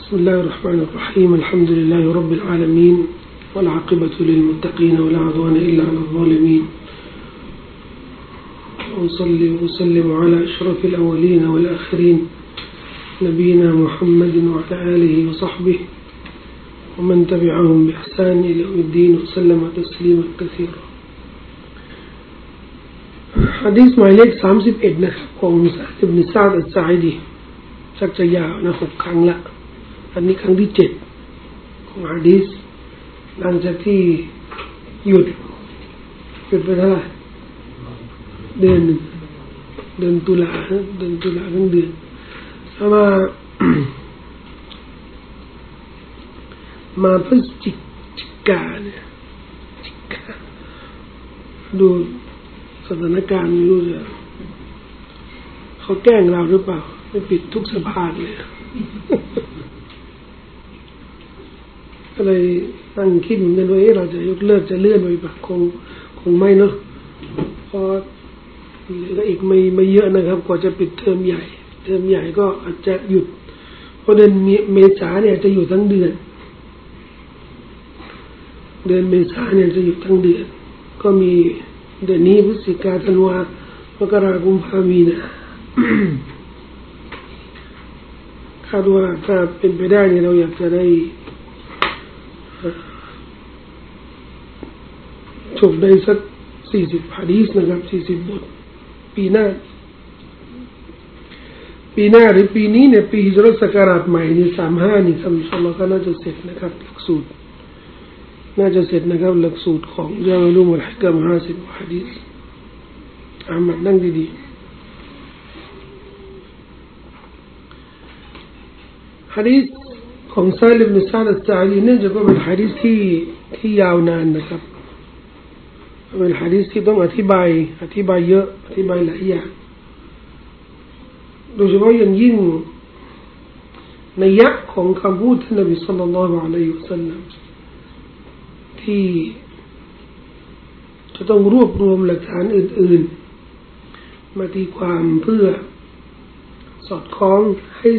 بسم الله الرحمن الرحيم الحمد لله رب العالمين والعاقبة للمتقين ولا عدوان إلا على الظالمين وأصلي وأسلم على أشرف الأولين والآخرين نبينا محمد وعلى آله وصحبه ومن تبعهم بإحسان إلى يوم الدين وسلم تسليما كثيرا حديثหมายเลข31นะครับของมุสลิมบินซาดอัสซาอิดีชักจะยาวนะ6ครั้งละอันนี้ครั้งที่7ของหะดีษหลังจากที่หยุดไปเท่าไหร่เดือนตุลาทั้งเดือนมาพฤศจิกาเนี่ยดูสถานการณ์ไม่รู้จะเขาแกล้งเราหรือเปล่าไม่ปิดทุกสะพานเลยก็เลยตั้งคิดเหมือนกันว่าเราจะยกเลิกจะเลื่อนไปปะคงไม่เนาะเพราะก็อีกไม่เยอะนะครับกว่าจะปิดเทอมใหญ่ก็อาจจะหยุดเพราะเดือนเมษาเนี่ยจะอยู่ทั้งเดือนเมษาเนี่ยจะหยุดทั้งเดือนก็มีเดือนนี้พฤศจิกาธันวามกราคมกุมภาพันธ์มีนาคาดว่าถ้าเป็นไปได้เนี่ยเราอยากจะได้จบได้สัก40หะดีษนะครับ40บทปีหน้าหรือปีนี้เนี่ยปีฮิจเราะห์ศักราชใหม่นี่35นี่ครับอินชาอัลเลาะห์ก็น่าจะเสร็จนะครับหลักสูตรน่าจะเสร็จนะครับหลักสูตรของญามาลุมุลฮิกะมะ50หะดีษอามัดนั่งดีๆหะดีษของซาลิมบินซาดอัสซาอิดีเนื่องจากว่าเป็นหะดีษที่ยาวนานนะครับเป็นหะดีษที่ต้องอธิบายเยอะอธิบายหลายอย่างโดยเฉพาะอย่างยิ่งนัยยะของคำพูดท่านนบีศ็อลลัลลอฮุอะลัยฮิวะซัลลัมที่จะต้องรวบรวมหลักฐานอื่นๆมาตีความเพื่อสอดคล้อง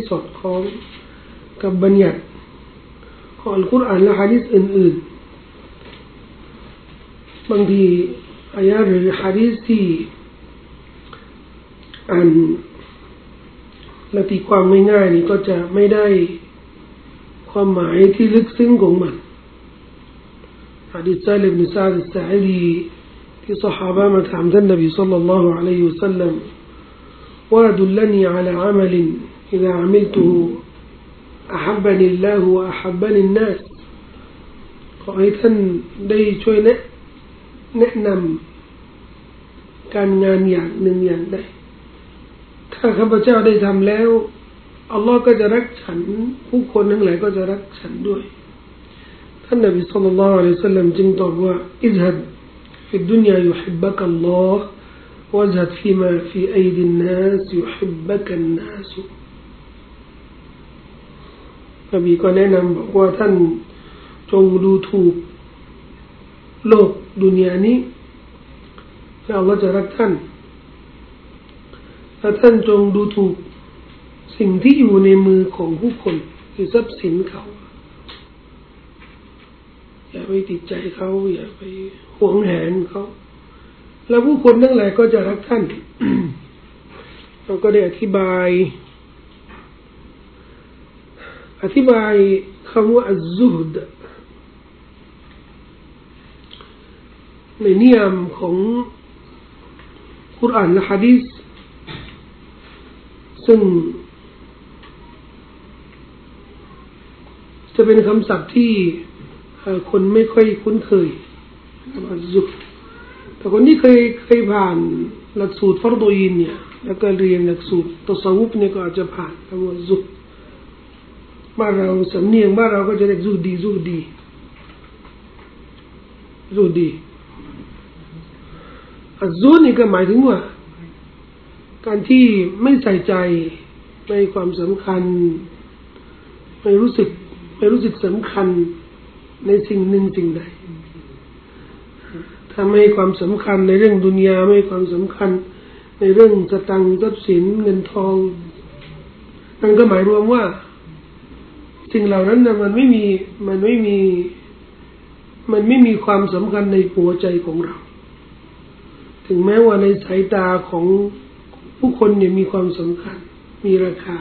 กับบัญญัติของอัลกุรอานและหะดีษอื่นๆบางทีอายะห์หรือหะดีษที่อ่านและตีความง่ายๆนี่ก็จะไม่ได้ความหมายที่ลึกซึ้งของมันหะดีษซาลิมบินซาดอัสซาอิดีที่ซอฮาบะห์มาถามท่านนบีศ็อลลัลลอฮุอะลัยฮิวะซัลลัมว่าดุลลนีอะลาอะมัลอิซาอะมิลตุอะฮับบะนิลลาฮุวะอะฮับบะนินนัสขอให้ท่านได้ช่วยแนะนำการงานอย่างหนึ่งอย่างใดถ้าข้าพเจ้าได้ทำแล้วอัลลอฮ์ก็จะรักฉันผู้คนทั้งหลายก็จะรักฉันด้วยท่านนบีศ็อลลัลลอฮุอะลัยฮิวะซัลลัมจึงตอบว่าอิซฮัดฟิดดุนยายุฮิบบะกัลลอฮ์วะซฮัดฟีมาฟีอัยดินนัสยุฮิบบะกันนัสนบีก็แนะนำบอกว่าท่านจงดูถูกโลกดุนยานี้แล้วอัลลอฮ์จะรักท่านและท่านจงดูถูกสิ่งที่อยู่ในมือของผู้คนคือทรัพย์สินเขาอย่าไปติดใจเขาอย่าไปหวงแหนเขาแล้วผู้คนทั้งหลายก็จะรักท่าน เราก็ได้อธิบายคำว่าอัซซุฮดในนิยามของกุรอานและหะดีษซึ่งจะเป็นคำศัพท์ที่คนไม่ค่อยคุ้นเคยอัซซุฮดแต่คนที่เคยผ่านหลักสูตรฟัรฎอยีนเนี่ยแล้วก็เรียนหลักสูตรตัซอวุฟเนี่ยก็อาจจะผ่านคำว่าซุฮดบ้านเราสำเนียงบ้านเราก็จะเรียกซุฮดีอัซซุฮดนี่ก็หมายถึงว่าการที่ไม่ใส่ใจไม่ความสำคัญไม่รู้สึกสำคัญในสิ่งหนึ่งสิ่งใดถ้าไม่ให้ความสำคัญในเรื่องดุนยาไม่ให้ความสำคัญในเรื่องสตังค์ทรัพย์สินเงินทองนั่นก็หมายรวมว่าสิ่งเหล่านั้นนะมันไม่มีความสำคัญในหัวใจของเราถึงแม้ว่าในสายตาของผู้คนเนี่ยมีความสำคัญมีราคา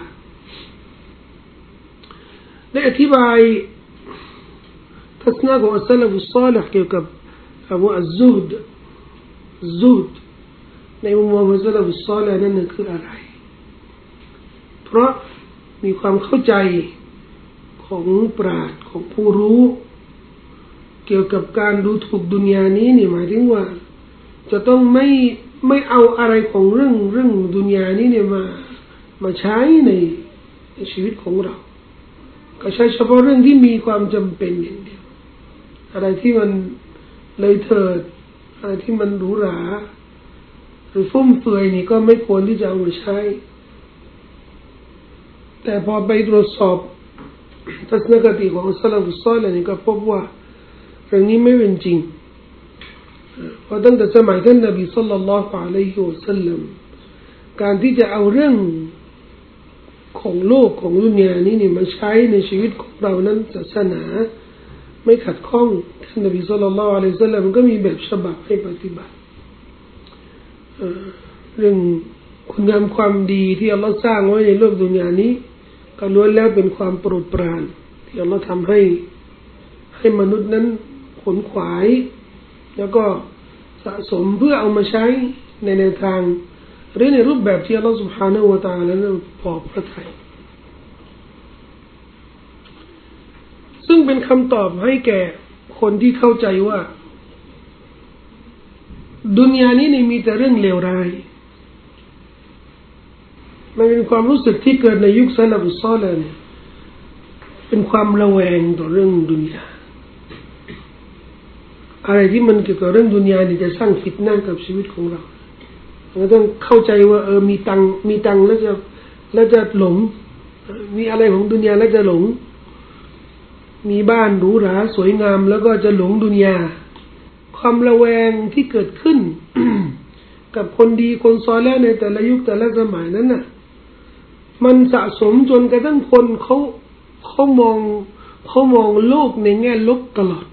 ได้อธิบายทัศนะของอัสซะลาฟุศศอลิฮ์เกี่ยวกับคำว่าอัซซุฮ์ในมุมมองของอัสซะลาฟุศศอลิฮ์นั้นคืออะไรเพราะมีความเข้าใจของปราชญ์ของผู้รู้เกี่ยวกับการดูถูกดุนยานี้นี่หมายถึงว่าจะต้องไม่เอาอะไรของเรื่องดุนยานี้เนี่ยมาใช้ในชีวิตของเราก็ใช้เฉพาะเรื่องที่มีความจำเป็นอย่างเดียวอะไรที่มันเลยเถิดอะไรที่มันหรูหราหรือฟุ่มเฟือยนี่ก็ไม่ควรที่จะเอามาใช้แต่พอไปตรวจสอบทัศนคติของซะลาฟุศศอลิฮ์นี่ก็พบว่าเรื่องนี้ไม่เป็นจริงเพราะตั้งแต่สมัยท่านนบีศ็อลลัลลอฮุอะลัยฮิวะซัลลัมการที่จะเอาเรื่องของโลกของดุนยานี้นี่มาใช้ในชีวิตของเรานั้นศาสนาไม่ขัดข้องท่านนบีศ็อลลัลลอฮุอะลัยฮิวะซัลลัมก็มีแบบฉบับให้ปฏิบัติเรื่องคุณงามความดีที่อัลลอฮ์สร้างไว้ในโลกดุนยานี้ก็ล้วนแล้วเป็นความโปรดปรานที่อัลลอฮ์ทำให้มนุษย์นั้นขนขวายแล้วก็สะสมเพื่อเอามาใช้ในแนวทางหรือในรูปแบบที่อัลลอฮฺ سبحانه และ تعالى นั้นพอพระทัยซึ่งเป็นคำตอบให้แก่คนที่เข้าใจว่าดุนยานี้มีแต่เรื่องเลวร้ายมันเป็นความรู้สึกที่เกิดในยุคซะลาฟุศศอลิฮ์เป็นความระแวงต่อเรื่องดุนยาอะไรที่มันเกี่ยวกับเรื่องดุนยานี่จะสร้างฟิตนะห์กับชีวิตของเราเราต้องเข้าใจว่ามีตังแล้วจะหลงมีอะไรของดุนยาแล้วจะหลงมีบ้านหรูหราสวยงามแล้วก็จะหลงดุนยาความระแวงที่เกิดขึ้น กับคนดีคนซอลิห์ในแต่ละยุคแต่ละสมัยนั้นน่ะมันสะสมจนกระทั่งคนเขามองโลกในแง่ลบตลอด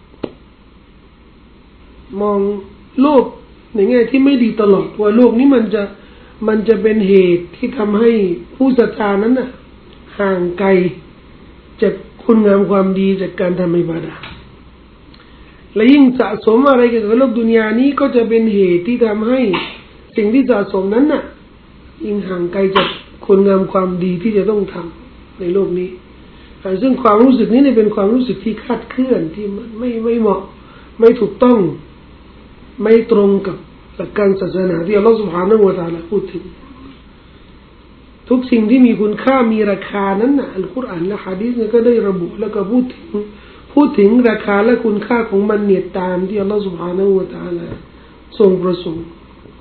มองโลกในแง่ที่ไม่ดีตลอดว่าโลกนี้มันจะเป็นเหตุที่ทำให้ผู้ศรัทธานั้นน่ะห่างไกลจากคุณงามความดีจากการทำอิบาดะห์และยิ่งสะสมอะไรเกี่ยวกับโลกดุนยานี้ก็จะเป็นเหตุที่ทำให้สิ่งที่สะสมนั้นน่ะยิ่งห่างไกลจากคุณงามความดีที่จะต้องทำในโลกนี้ซึ่งความรู้สึกนี้เนี่ยเป็นความรู้สึกที่คลาดเคลื่อนที่มันไม่เหมาะไม่ถูกต้องไม่ตรงกับหลักการศาสนาที่อัลลอฮฺ سبحانه และ تعالى พูดถึงทุกสิ่งที่มีคุณค่ามีราคานั้นน่ะอัลกุรอานและหะดีษเนี่ยก็ได้ระบุแล้วก็พูดถึงราคาและคุณค่าของมันเนี่ยตามที่อัลลอฮฺ سبحانه และ تعالى ทรงประสงค์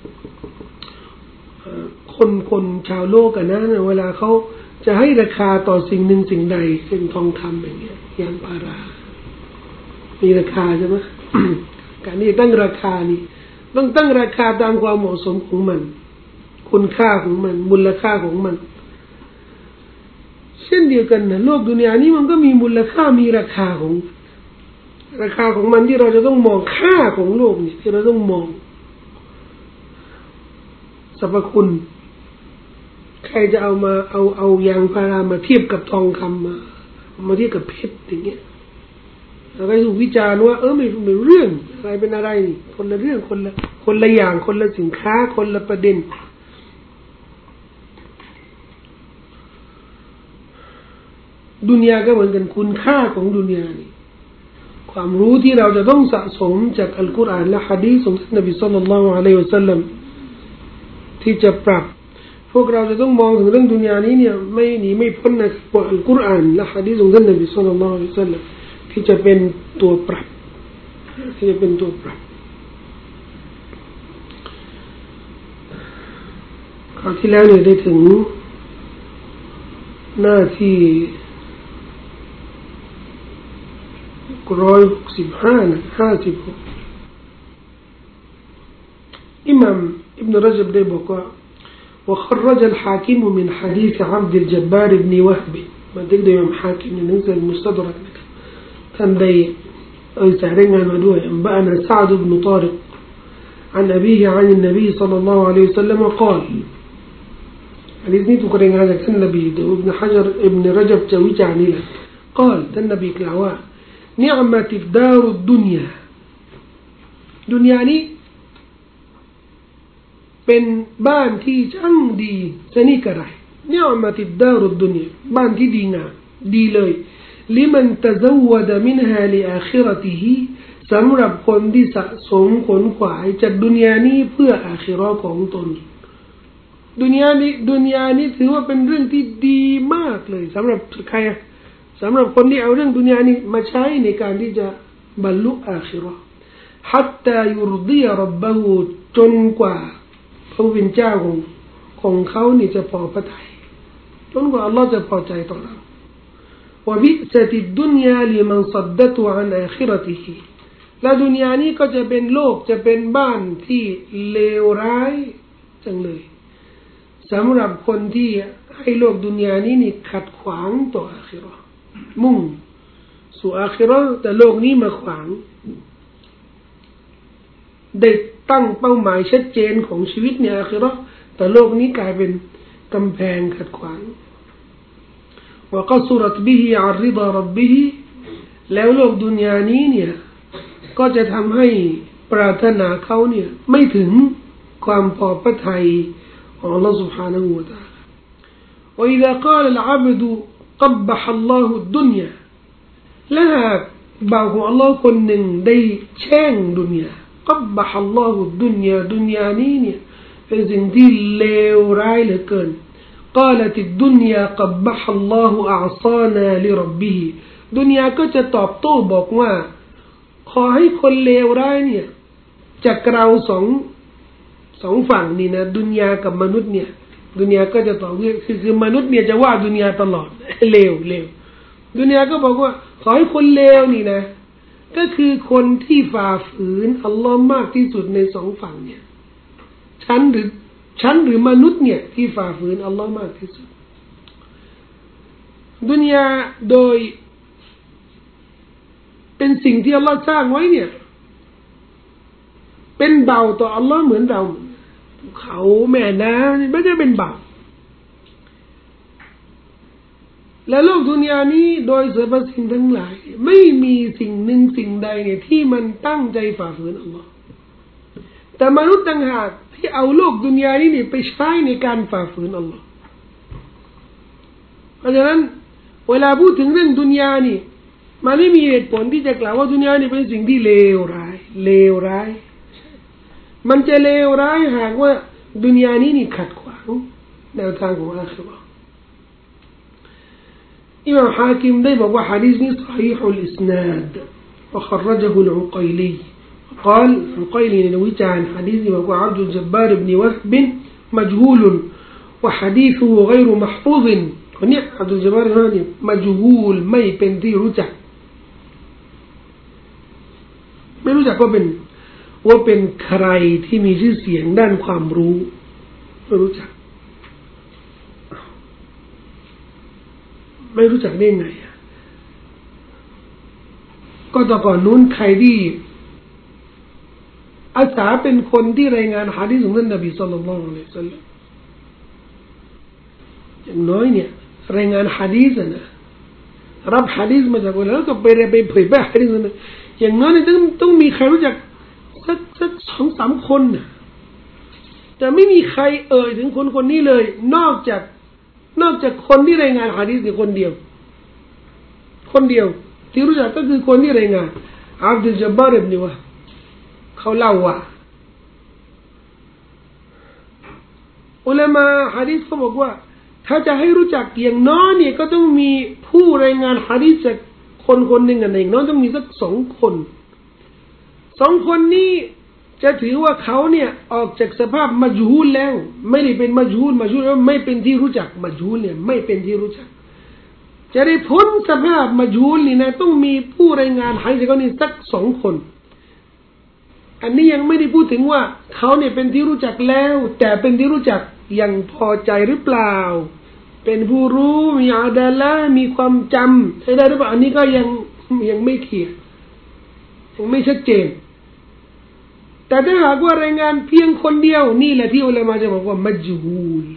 คนชาวโลกกันนะเวลาเขาจะให้ราคาต่อสิ่งหนึ่งสิ่งใดเช่นทองคำอย่างเงี้ยยางพารามีราคาใช่ไหม การที่ตั้งราคานี่ต้องตั้งราคาตามความเหมาะสมของมันคุณค่าของมันมูลค่าของมันเช่นเดียวกันนะโลกดุนยานี้มันก็มีมูลค่ามีราคาของมันที่เราจะต้องมองค่าของโลกนี่ที่เราต้องมองสรรพคุณใครจะเอายางพารามาเทียบกับทองคำมาเทียบกับเพชรอย่างเงี้ยอะไรถูกวิจารณ์ว่าไม่เรื่องอะไรเป็นอะไรนี่คนละเรื่องคนละอย่างคนละสินค้าคนละประเด็นดุนยาก็เหมือนกันคุณค่าของดุนยานี่ความรู้ที่เราจะต้องสะสมจากอัลกุรอานและหะดีษของท่านนบีศ็อลลัลลอฮุอะลัยฮิวะซัลลัมที่จะปรับพวกเราจะต้องมองถึงเรื่องดุนยานี้เนี่ยไม่หนีไม่พ้นนะว่าอัลกุรอานและหะดีษของท่านนบีศ็อลลัลลอฮุอะลัยฮิวะซัลลัมที่จะเป็นตัวปรับคราวที่แล้วเนี่ยได้ถึงหน้าที่165นะ56อิหม่ามอิบนุรจบได้บอกว่าوخرج الحاكم من حديث عبد الجبار بن وهب มันทึกโดยอิหม่ามฮาคิมในหนังสือมุสตัดรักนะครับท่านได้สายรายงานมาด้วยอันบะนะซะอ์ดบินฏาริกعن أبيه عن النبي صلى الله عليه وسلم قال حديثนี้ถูกรายงานจากท่านนบีโดยอิบนุฮะญัรอิบนุระญับจะวิจารณ์นี่แหละ قال ท่านนบีกล่าวว่านิอ์มะติดดารุดดุนยาดุนยานี้เป็นบ้านที่ช่างดีชนิดกระไรนิอ์มะติดดารุดดุนยาบ้านที่ดีงามดีเลยลิมันตะซวดมินฮาลิอาคิเราะติฮิสำหรับคนที่สะสมขนขวายจากดุนยานี้เพื่ออาคิเราะห์ของตนดุนยานี้ถือว่าเป็นเรื่องที่ดีมากเลยสำหรับใครสำหรับคนที่เอาเรื่องดุนยานี้มาใช้ในการที่จะบรรลุอาคิเราะห์حتى يرضي ربه จนกว่าพระผู้เป็นเจ้าของเขานี่จะพอพระทัยจนกว่าอัลลอฮ์จะพอใจต่อเราوبئست الدنيا لمن صدته عن آخرته และดุนยานี้ก็จะเป็นโลกจะเป็นบ้านที่เลวร้ายจังเลยสำหรับคนที่ให้โลกดุนยานี้นี่ขัดขวางต่ออาคิเราะห์มุ่งสู่อาคิเราะห์แต่โลกนี้มาขวางได้ตั้งเป้าหมายชัดเจนของชีวิตในอาคิเราะห์แต่โลกนี้กลายเป็นกำแพงขัดขวางوقصرت به عن رضا ربه แล้วโลกดุนยานี้เนี่ยก็จะทำให้ปรารถนาเขาเนี่ยไม่ถึงความพอพระทัยของ Allah سبحانه และ تعالى وإذا قال العبد قبح الله الدنيا และหากบ่าวของ Allah คนหนึ่งได้แช่งดุนยา قبح الله الدنيا ดุนยานี้เนี่ยเป็นสิ่งที่เลวร้ายเหลือเกินقالت الدنيا قبح الله أعصانا لربه ดุนยาก็จะตอบโต้บอกว่าขอให้คนเลวร้ายเนี่ยจากเราสองฝั่งนี่นะดุนยากับมนุษย์เนี่ยดุนยาก็จะตอบคือมนุษย์เนี่ยจะว่าดุนยาตลอดเลวดุนยาก็บอกว่าขอให้คนเลวนี่นะก็คือคนที่ฝ่าฝืนอัลลอฮ์มากที่สุดในสองฝั่งเนี่ยฉันหรือมนุษย์เนี่ยที่ฝ่าฝืนอัลลอฮ์มากที่สุดดุนยาโดยเป็นสิ่งที่อัลลอฮ์สร้างไว้เนี่ยเป็นเบาต่ออัลลอฮ์เหมือนเราเขาแม่น้ำไม่ได้เป็นเบาและโลกดุนยานี้โดยสรรพสิ่งทั้งหลายไม่มีสิ่งหนึ่งสิ่งใดเนี่ยที่มันตั้งใจฝ่าฝืนอัลลอฮ์แต่มนุษย์ต่างหากที่เอาโลกดุนยานี้เนี่ยไปใช้ในการฝ่าฝืนอัลลอฮ์เพราะฉะนั้นเวลาพูดถึงเรื่องดุนยานี่มันไม่มีเหตุผลที่จะกล่าวว่าดุนยานี่เป็นสิ่งที่เลวร้ายมันจะเลวร้ายหากว่าดุนยานี้นี่ขัดขวางแนวทางของอาคิเราะห์อิหม่ามฮาคิมได้บอกว่าหะดีษนี้ศอฮีฮุลอิสนาดوخرجه العقيلي قال العقيلي نويتان حديث وقع عبد الجبار بن وهب مجهول وحديثه غير محفوظ وني عبد الجبار هاني مجهول ما يبنที่รู้จักไม่รู้จักว่าเป็นใครที่มีชื่อเสียงด้านความรู้ไม่รู้จักได้ไงก็ตอนก่อนนู้นใครที่อาสาเป็นคนที่รายงานหะดีษของท่านนบีศ็อลลัลลอฮุอะลัยฮิวะซัลลัมอย่างน้อยเนี่ยรายงานหะดีษนะรับหะดีษมาจากคนแล้วก็ไปเผยแพร่หะดีษนั้นอย่างน้อยต้องมีใครรู้จักสัก 2-3 คนนะแต่ไม่มีใครถึงคนนี้เลยนอกจากคนที่รายงานหะดีษเนี่ยคนเดียวที่รู้จักก็คือคนที่รายงานอับดุลจับบาร์อิบนุวะฮ์เขาเล่าว่าอุลามะหะดีษเขาบอกว่าถ้าจะให้รู้จักอย่างน้อยเนี่ยก็ต้องมีผู้รายงานหะดีษจากคนหนึ่งกันอย่างน้อยต้องมีสัก2 คนนี้จะถือว่าเขาเนี่ยออกจากสภาพมัจฮูลแล้วไม่ได้เป็นมัจฮูลแล้วไม่เป็นที่รู้จักมัจฮูลเนี่ยไม่เป็นที่รู้จักจะได้พ้นสภาพมัจฮูลนี่นะต้องมีผู้รายงานหะดีษเขานี่สัก2 คนอันนี้ยังไม่ได้พูดถึงว่าเขาเนี่ยเป็นที่รู้จักแล้วแต่เป็นที่รู้จักอย่างพอใจหรือเปล่าเป็นผู้รู้มีอาดาละห์มีความจำใช้ได้หรือเปล่าอันนี้ก็ยังไม่เคลียร์ยังไม่ชัดเจนแต่ถ้าหากว่ารายงานเพียงคนเดียวนี่แหละที่อุลามะจะบอกว่ามัจฮูล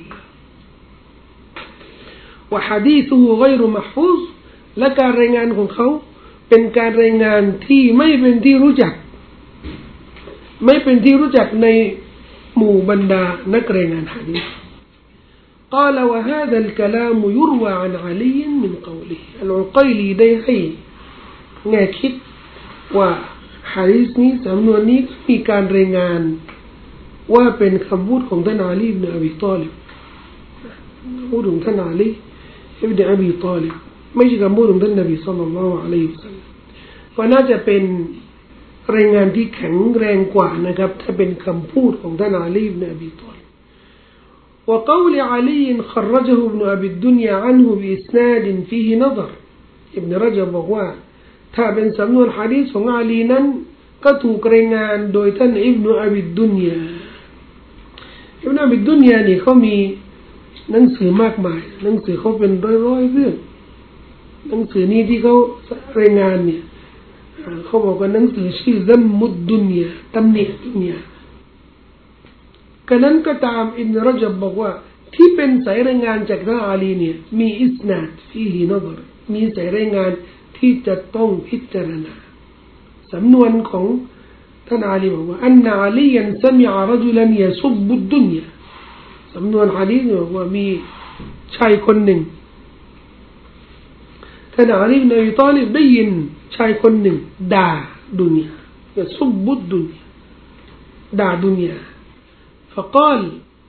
ว่าหะดีษุฆอยรุมัหฟูซและการรายงานของเขาเป็นการรายงานที่ไม่เป็นที่รู้จักในหมู่บรรดานักรายงานหะดีษ قال وهذا الكلام يروى عن علي من قوله العقيلي ได้ให้แง่คิดว่าหะดีษนี้สำนวนนี้มีการรายงานว่าเป็นคำพูดของท่านอาลีอิบนุอบีฏอลิบคำพูดของท่านอาลีอิบนุอบีฏอลิบไม่ใช่คำพูดของท่านนบีศ็อลลัลลอฮุอะลัยฮิวะซัลลัมก็น่าจะเป็นรายงานที่แข็งแรงกว่านะครับถ้าเป็นคำพูดของท่านอาลีอิบนุอบีฏอลิบوقول علي خرجه ابن أبي الدنيا عنه بإسناد فيه نظر ابن رجب บอกว่าถ้าเป็นสำนวนหะดีษของอาลีนั้นก็ถูกรายงานโดยท่านอิบนุอบิดดุนยานี่เขามีหนังสือมากมายหนังสือเขาเป็นร้อยเรื่องหนังสือนี้ที่เขารายงานเนี่ยเขาบอกว่าหนังสือชื่อซัมมุดดุนยาตำหนิดุนยากันนั้นก็ตามอิบนุรจับบอกว่าที่เป็นสายรายงานจากท่านอาลีเนี่ยมีอิสนาดฟีฮินัซรมีสายรายงานที่จะต้องพิจารณาสำนวนของท่านอาลีบอกว่าอันนาอาลียันสมิอะรจุลันยะซุบบุดดุนยาสำนวนหะดีษบอกว่ามีชายคนหนึ่งท่านอาลีอิบนุอบีฏอลิบได้ยินชายคนหนึ่งด่าดุนยายะซุบบุดดุนยาด่าดุนยาفقال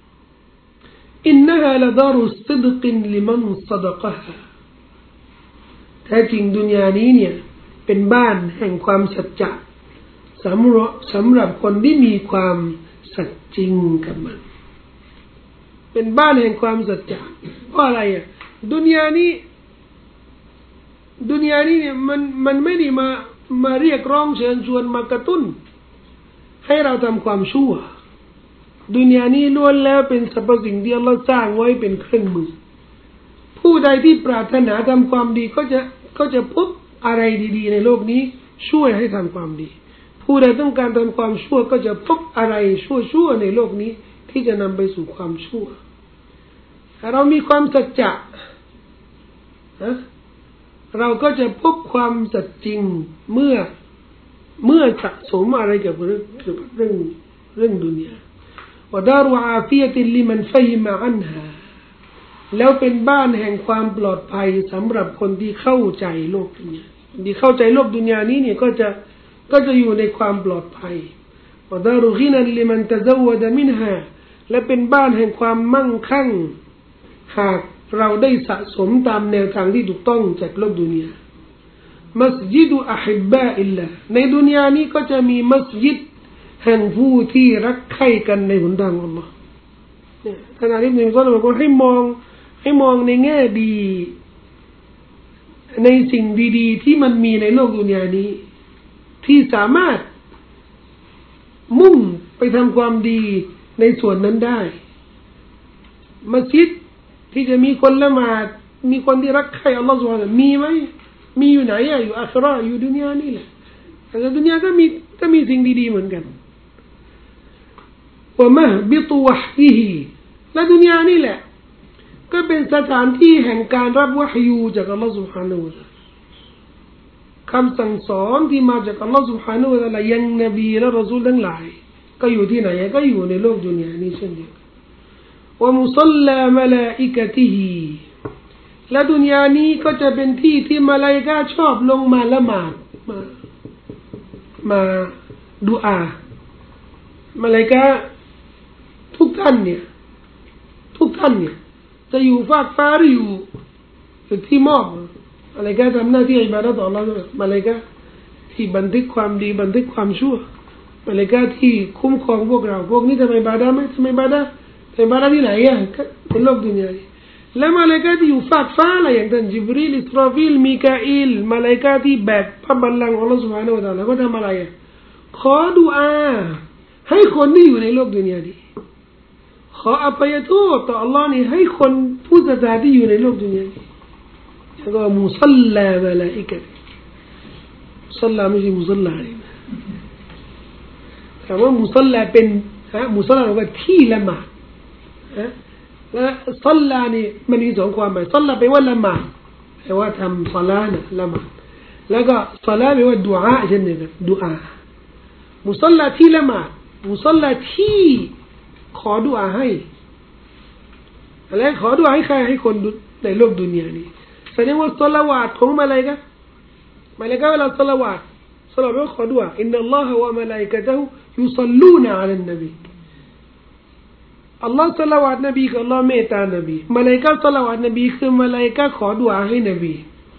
إنها لدار صدق لمن صدقها แท้จริงดุนยานี้เนี่ยเป็นบ้านแห่งความสัจจะสำหรับคนที่มีความสัจจริงกับมันเป็นบ้านแห่งความสัจจะเพราะอะไรอ่ะดุนยานี้เนี่ยมันไม่ได้มาเรียกร้องเชิญชวนมากระตุ้นให้เราทำความชั่วดุนยานี้ล้วนแล้วเป็นสรรพสิ่งที่อัลเลาะห์สร้างไว้เป็นเครื่องมือผู้ใดที่ปรารถนาทำความดีก็จะพบอะไรดีๆในโลกนี้ช่วยให้ทำความดีผู้ใดต้องการทำความชั่วก็จะพบอะไรชั่วในโลกนี้ที่จะนำไปสู่ความชั่วเรามีความสัจจะเราก็จะพบความสัจจริงเมื่อสะสมอะไรเกี่ยวกับเรื่องดุนยาودار عافية لمن فهم عنها แล้วเป็นบ้านแห่งความปลอดภัยสำหรับคนที่เข้าใจโลกดุนยาที่เข้าใจโลกดุนยานี้เนี่ยก็จะอยู่ในความปลอดภัยودار غنى لمن تزود منها และเป็นบ้านแห่งความมั่งคั่งหากเราได้สะสมตามแนวทางที่ถูกต้องจากโลกดุนยามัสยิดอะฮิบบะอิลลาในดุนยานี้ก็จะมีมัสยิดแห่งผู้ที่รักใคร่กันในหนทางของอัลลอฮ์เนี่ยท่านอาลีอิบนุอับดุลลอฮ์บอกว่าให้มองในแง่ดีในสิ่งดีๆที่มันมีในโลกดุนยานี้ที่สามารถมุ่งไปทำความดีในส่วนนั้นได้มัสยิดที่จะมีคนละหมาดมีคนที่รักใคร่อัลลอฮ์ซุบฮานะฮูวะตะอาลามีไหมมีอยู่ไหนอ่ะอยู่อาคิเราะห์อยู่ดุนยานี่แหละแต่ดุนยาก็มีสิ่งดีๆเหมือนกันومهبط وحيه และดุนยานี่แหละก็เป็นสถานที่แห่งการรับวะฮียูจากอัลลอฮฺ سبحانه และ تعالى คำสั่งสอนที่มาจากอัลลอฮฺ سبحانه และ تعالى ยังนบีและรอซูลทั้งหลายก็อยู่ที่ไหนก็อยู่ในโลกดุนยานี้เช่นเดียวกันومصلى ملائكته และดุนยานี้ก็จะเป็นที่ที่มลาอิกะฮ์ชอบลงมาละหมาดมาดุอามลาอิกะฮ์ทุกท่านเนี่ยจะอยู่ฟากฟ้าหรืออยู่ที่มอบอะไรก็ทำหน้าที่อิบาดะห์ต่ออัลเลาะห์มาเลกะที่บันทึกความดีบันทึกความชั่วมาเลกะที่คุ้มครองพวกเราพวกนี้ทำอิบาดะห์ไหมทำอิบาดะห์ที่ไหนอ่ะในโลกดุนยาและมาเลกะที่อยู่ฟากฟ้าอะไรอย่างท่านจิบรีลอิสราฟีลมีกาอิลมาเลกะที่แบกพระบัลลังก์ของอัลเลาะห์ซุบฮานะฮูวะตะอาลาก็ทำอะไรอ่ะขอดุอาให้คนที่อยู่ในโลกดุนยาดีขขออภัยโทษต่ออัลลอฮ์นี่ให้คนผู้ศรัทธาที่อยู่ในโลกดุนยานี้แล้วก็มุซัลลามะลาอิกะฮ์มุซัลลาไม่ใช่มุซัลลาเลยคำว่ามุซัลลาเป็นมุซัลลาแปลว่าที่ละหมาดแล้วซัลลานี่มันมีสองความหมายซัลลาแปลว่าละหมาดแปลว่าทำศอลานะละหมาดแล้วก็ศอลาแปลว่าดุอาเช่นเดียวกันดุอามุซัลลาที่ละหมาดมุซัลลาที่ขอดุอาให้อะไรขอดุอาให้ใครให้คนในโลกดุนยานี้แสดงว่าศอลาวาตของมลาอิกะฮ์เวลาศอลาวาตแปลว่าขอดุอาอินนัลลอฮะวะมลาอิกะตุฮุยุศ็อลลูนะอะลันนบีอัลลอฮ์ศอลาวาตนบีคืออัลลอฮ์เมตตานบีมลาอิกะฮ์ศอลาวาตนบีคือมลาอิกะฮ์ขอดุอาให้นบี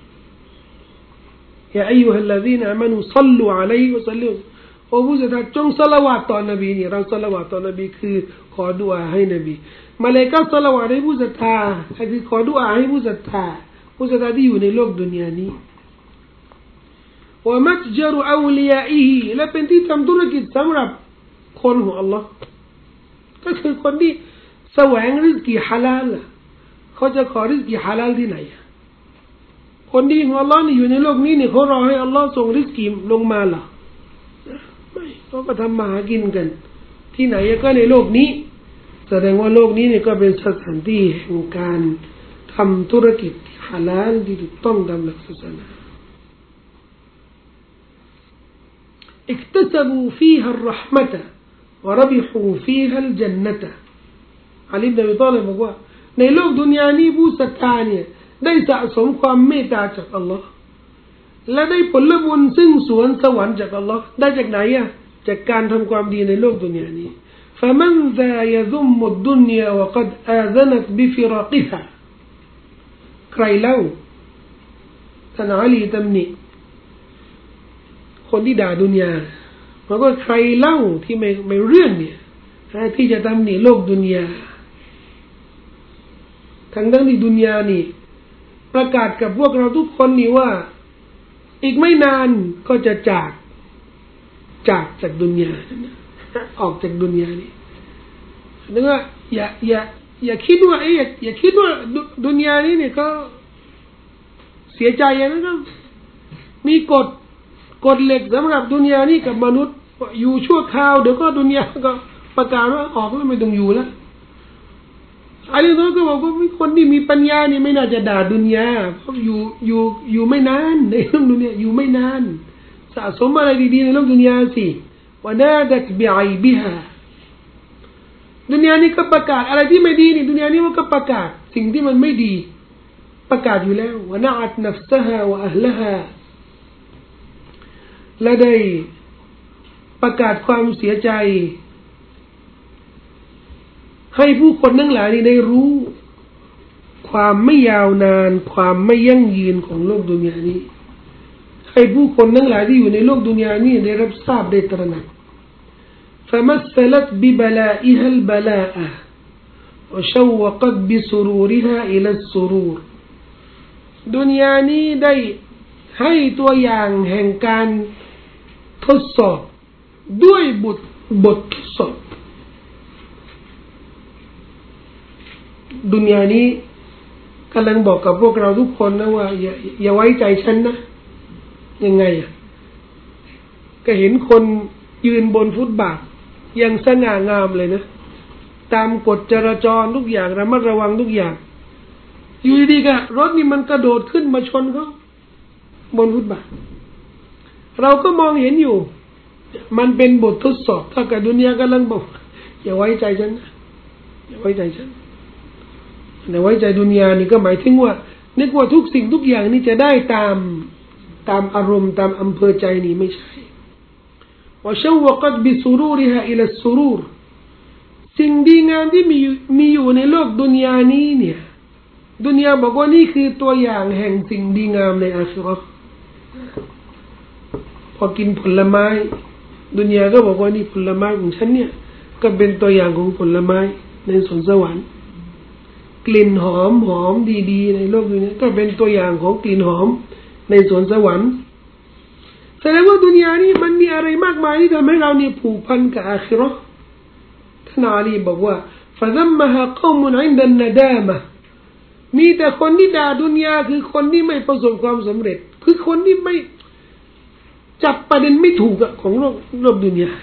ยาอัยยูฮัลลซีนอามานูศ็อลลูอะลัยฮิวะซัลลิมโอ้ผู้ศรัทธาจงศอลาวาตต่อนบีนี่เราศอลาวาตต่อนบีคือขอดุอาให้นบีมลาอิกะฮ์ศอลาวาตให้ผู้ศรัทธาคือขอดุอาให้ผู้ศรัทธาที่อยู่ในโลกดุนยานี้ว่ามัจจารุอัลลียาอิฮิและเป็นที่ทำธุรกิจสำหรับคนของอัลลอฮ์ก็คือคนที่แสวงริสกีฮาลาลเขาจะขอริสกีฮาลาลที่ไหนคนที่ของอัลลอฮ์นี่อยู่ในโลกนี้เนี่ยเขารอให้อัลลอฮ์ส่งริสกีลงมาหรอไม่เขาก็ทำมาหากินกันที่ไหนก็ในโลกนี้แสดงว่าโลกนี้เนี่ยก็เป็นสถานที่แห่งการทำธุรกิจฮาลาลที่ถูกต้องตามหลักศาสนาاكتسبوا فيها الرحمة وربحوا فيها الجنة อาลี อิบนุ อับ ฏอลิบบอกว่าในโลกดุนยานี้ผู้ศรัทธาเนี่ยได้สะสมความเมตตาจากอัลลอฮ์และได้ผลบุญซึ่งสวนสวรรค์จากอัลลอฮ์ได้จากไหนจากการทำความดีในโลกดุนยานี้ فمن ذا يذم الدنيا وقد آذنت بفراقها ใครเล่าท่านอาลีตำหนิคนที่ด่าดุนยามันก็ใครเล่าที่ไม่เรื่องเนี่ยที่จะตำหนิโลกดุนยาทั้งที่ดุนยานี่ประกาศกับพวกเราทุกคนนี่ว่าอีกไม่นานก็จะจากดุนยาออกจากดุนยานี่นึกว่าอย่าคิดว่าอย่าคิดว่าดุนยานี้เนี่ยก็เสียใจนะครับมีกฎเหล็กสำหรับดุนยานี้กับมนุษย์อยู่ชั่วคราวเดี๋ยวก็ดุนยาก็ประกาศว่าออกแล้วไม่ต้องอยู่แล้วอาลีตัวก็บอกว่าคนที่มีปัญญานี่ไม่น่าจะด่าดุนยาเพราะอยู่ไม่นานในโลกดุนยาอยู่ไม่นานสะสมอะไรดีๆในโลกดุนยาสิวะนาดักบิไอบิฮาดุนยานี้ก็ประกาศอะไรที่ไม่ดีนี่ดุนยานี้มันก็ประกาศสิ่งที่มันไม่ดีประกาศอยู่แล้ววะนะอัตนัฟซะฮาวะอัลลฮาและได้ประกาศความเสียใจให้ผู้คนทั้งหลายนี้ได้รู้ความไม่ยาวนานความไม่ยั่งยืนของโลกดุนยานี้ให้ผู้คนทั้งหลายที่อยู่ในโลกดุนยานี้ได้รับทราบได้ตระหนัก فمثلت ببلائها البلاء وشوقت بسرورها إلى السرور ดุนยานี้ได้ให้ตัวอย่างแห่งการทดสอบด้วยบททดสอบดุนยานี้กำลังบอกกับพวกเราทุกคนนะว่าอย่าไว้ใจฉันนะยังไงก็เห็นคนยืนบนฟุตบาทยังสง่างามเลยนะตามกฎจราจรทุกอย่างระมัดระวังทุกอย่างอยู่ดีๆก็รถนี่มันกระโดดขึ้นมาชนเขาบนฟุตบาทเราก็มองเห็นอยู่มันเป็นบททดสอบถ้ากับดุนยากำลังบอกอย่าไว้ใจฉันนะอย่าไว้ใจฉันแต่ไว้ใจดุนยานี่ก็หมายถึงว่านึกว่าทุกสิ่งทุกอย่างนี่จะได้ตามอารมณ์ตามอำเภอใจนี่ไม่ใช่ว่าชาวกัดบิสุรูริฮะอิลสุรูรสิ่งดีงามที่มีอยู่ในโลกดุนยานี้เนี่ยดุนยาบอกว่านี่คือตัวอย่างแห่งสิ่งดีงามในอาคิเราะห์พอกินผลไม้ดุนยาก็บอกว่านี่ผลไม้ของฉันเนี่ยก็เป็นตัวอย่างของผลไม้ในสวนสวรรค์กลิ่นหอมดีๆในโลกนี้ก็เป็นตัวอย่างของกลิ่นหอมในสวนสวรรค์แสดงว่าดุนยานี้มันมีอะไรมากมายที่ทำให้เราเนี่ยผูกพันกับอาคิเราะห์ท่านอาลีบอกว่า فذمها قوم عند الندامة มีแต่คนที่ด่าดุนยาคือคนที่ไม่ประสบความสำเร็จคือคนที่ไม่จับประเด็นไม่ถูกของโลกดุนยา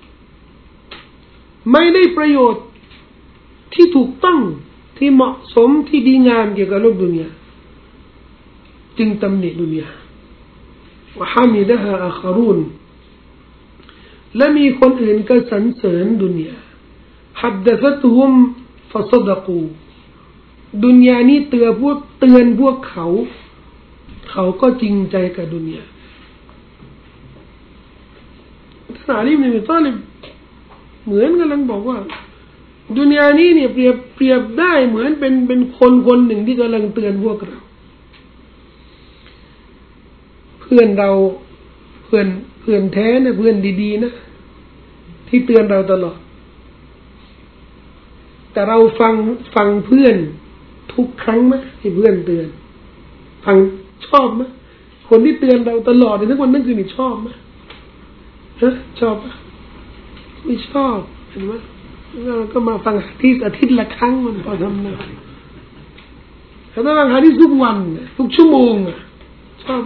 ไม่ได้ประโยชน์ที่ถูกต้องที่เหมาะสมที่ดีงามเกี่ยวกับโลกดุนยาจึงตำหนิดุนยาوحمدها آخرون และมีคนอื่นก็สรรเสริญดุนยา حدثتهم فصدقوا ดุนยานี้เตือนพวกเขาก็จริงใจกับดุนยาท่านอาลีอิบนุอับีฏอลิบเหมือนกำลังบอกว่าดุนยานี้เนี่ยเปรียบได้เหมือนเป็นคนหนึ่งที่กำลังเตือนพวกเราเพื่อนเราเพื่อนแท้นะเพื่อนดีๆนะที่เตือนเราตลอดแต่เราฟังเพื่อนทุกครั้งไหมที่เพื่อนเตือนฟังชอบไหมคนที่เตือนเราตลอดในทุกวันนั่นคือนี่ชอบไหมชอบปะไม่ชอบเห็นไหมเราก็มาฟังหะดีษอาทิตย์ละครั้งมันพอทำได้แต่ถ้าฟังหะดีษทุกวันทุกชั่วโมงชอบไหม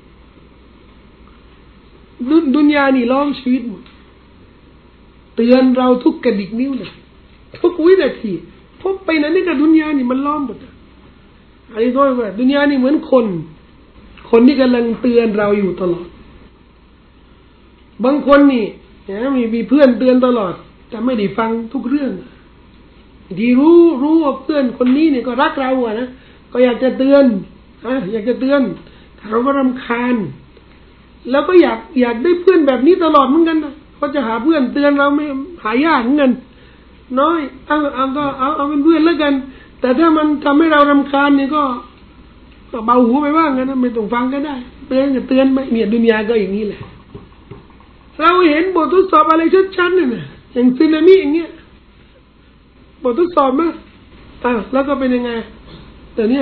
ดุนยานี่ล้อมชีวิตหมดเตือนเราทุกกระดิกนิ้วเลยทุกวินาทีพบไปไหนนี่กับดุนยานี่มันล้อมหมดอันนี้ด้วยว่าดุนยานี่เหมือนคนที่กำลังเตือนเราอยู่ตลอดบางคนนี่มีเพื่อนเตือนตลอดแต่ไม่ได้ฟังทุกเรื่องที่รู้ว่าเพื่อนคนนี้เนี่ยก็รักเรานะก็อยากจะเตือนอยากจะเตือนแต่เราก็รำคาญแล้วก็อยากได้เพื่อนแบบนี้ตลอดเหมือนกันนะเพราะจะหาเพื่อนเตือนเราไม่หายากเหมือนกันน้อยเอาเป็นเพื่อนแล้วกันแต่ถ้ามันทำให้เรารำคาญเนี่ยก็เบาหูไปบ้างนะไม่ต้องฟังก็ได้เตือนไม่เนี่ยดุนยาก็อย่างนี้แหละเราเห็นบททดสอบอะไรชัดๆเนี่ยอย่างสึนามิอย่างเงี้ยบททดสอบมั้ยแล้วก็เป็นยังไงแต่เนี่ย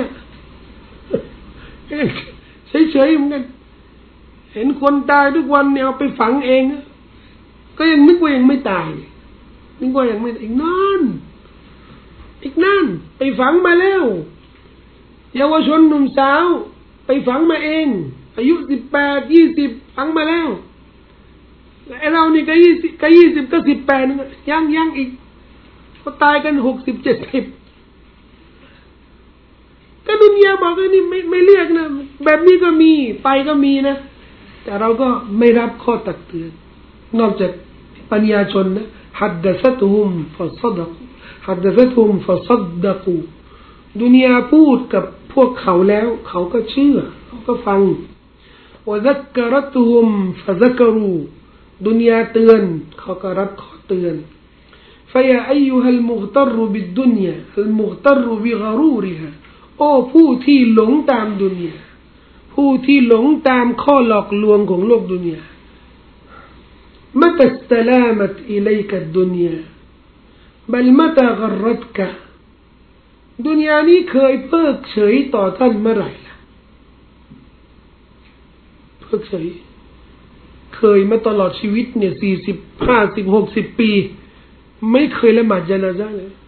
เฉยๆเหมือนกันเห็นคนตายทุกวันเนี่ยเอาไปฝังเองก็ยังนึกว่ายังไม่ตายนึกว่ายังไม่อีกนั่นไปฝังมาแล้วเยาวชนหนุ่มสาวไปฝังมาเองอายุ18 20ฝังมาแล้วไอ้เรานี่ก็20ก็18นึงยังอีกเขาตายกัน60 70ก็ดุนยาบอกว่านี่ไม่เลือกนะแบบนี้ก็มีไปก็มีนะแต่เราก็ไม่รับข้อตักเตือนนอกจากปัญญาชนนะحدثتهم فصدقوا ดุนยาพูดกับพวกเขาแล้วเขาก็เชื่อเขาก็ฟัง وذكرتهم فذكروا ดุนยาเตือนเขาก็รับข้อเตือน فيا أيها المغتر بالدنيا المغتر بغرورها โอ้ผู้ที่หลงตามดุนยาผู้ที่หลงตามข้อหลอกลวงของโลกดุนยาمتى استلامت إليك الدنيا بل متى غرتك ดุนยานี้เคยเพิกเฉยต่อท่านเมื่อไหร่ล่ะเพิกเฉยเคยมาตลอดชีวิตเนี่ย40 50 60 ปีไม่เคยละหมาดญะนาซะห์เลย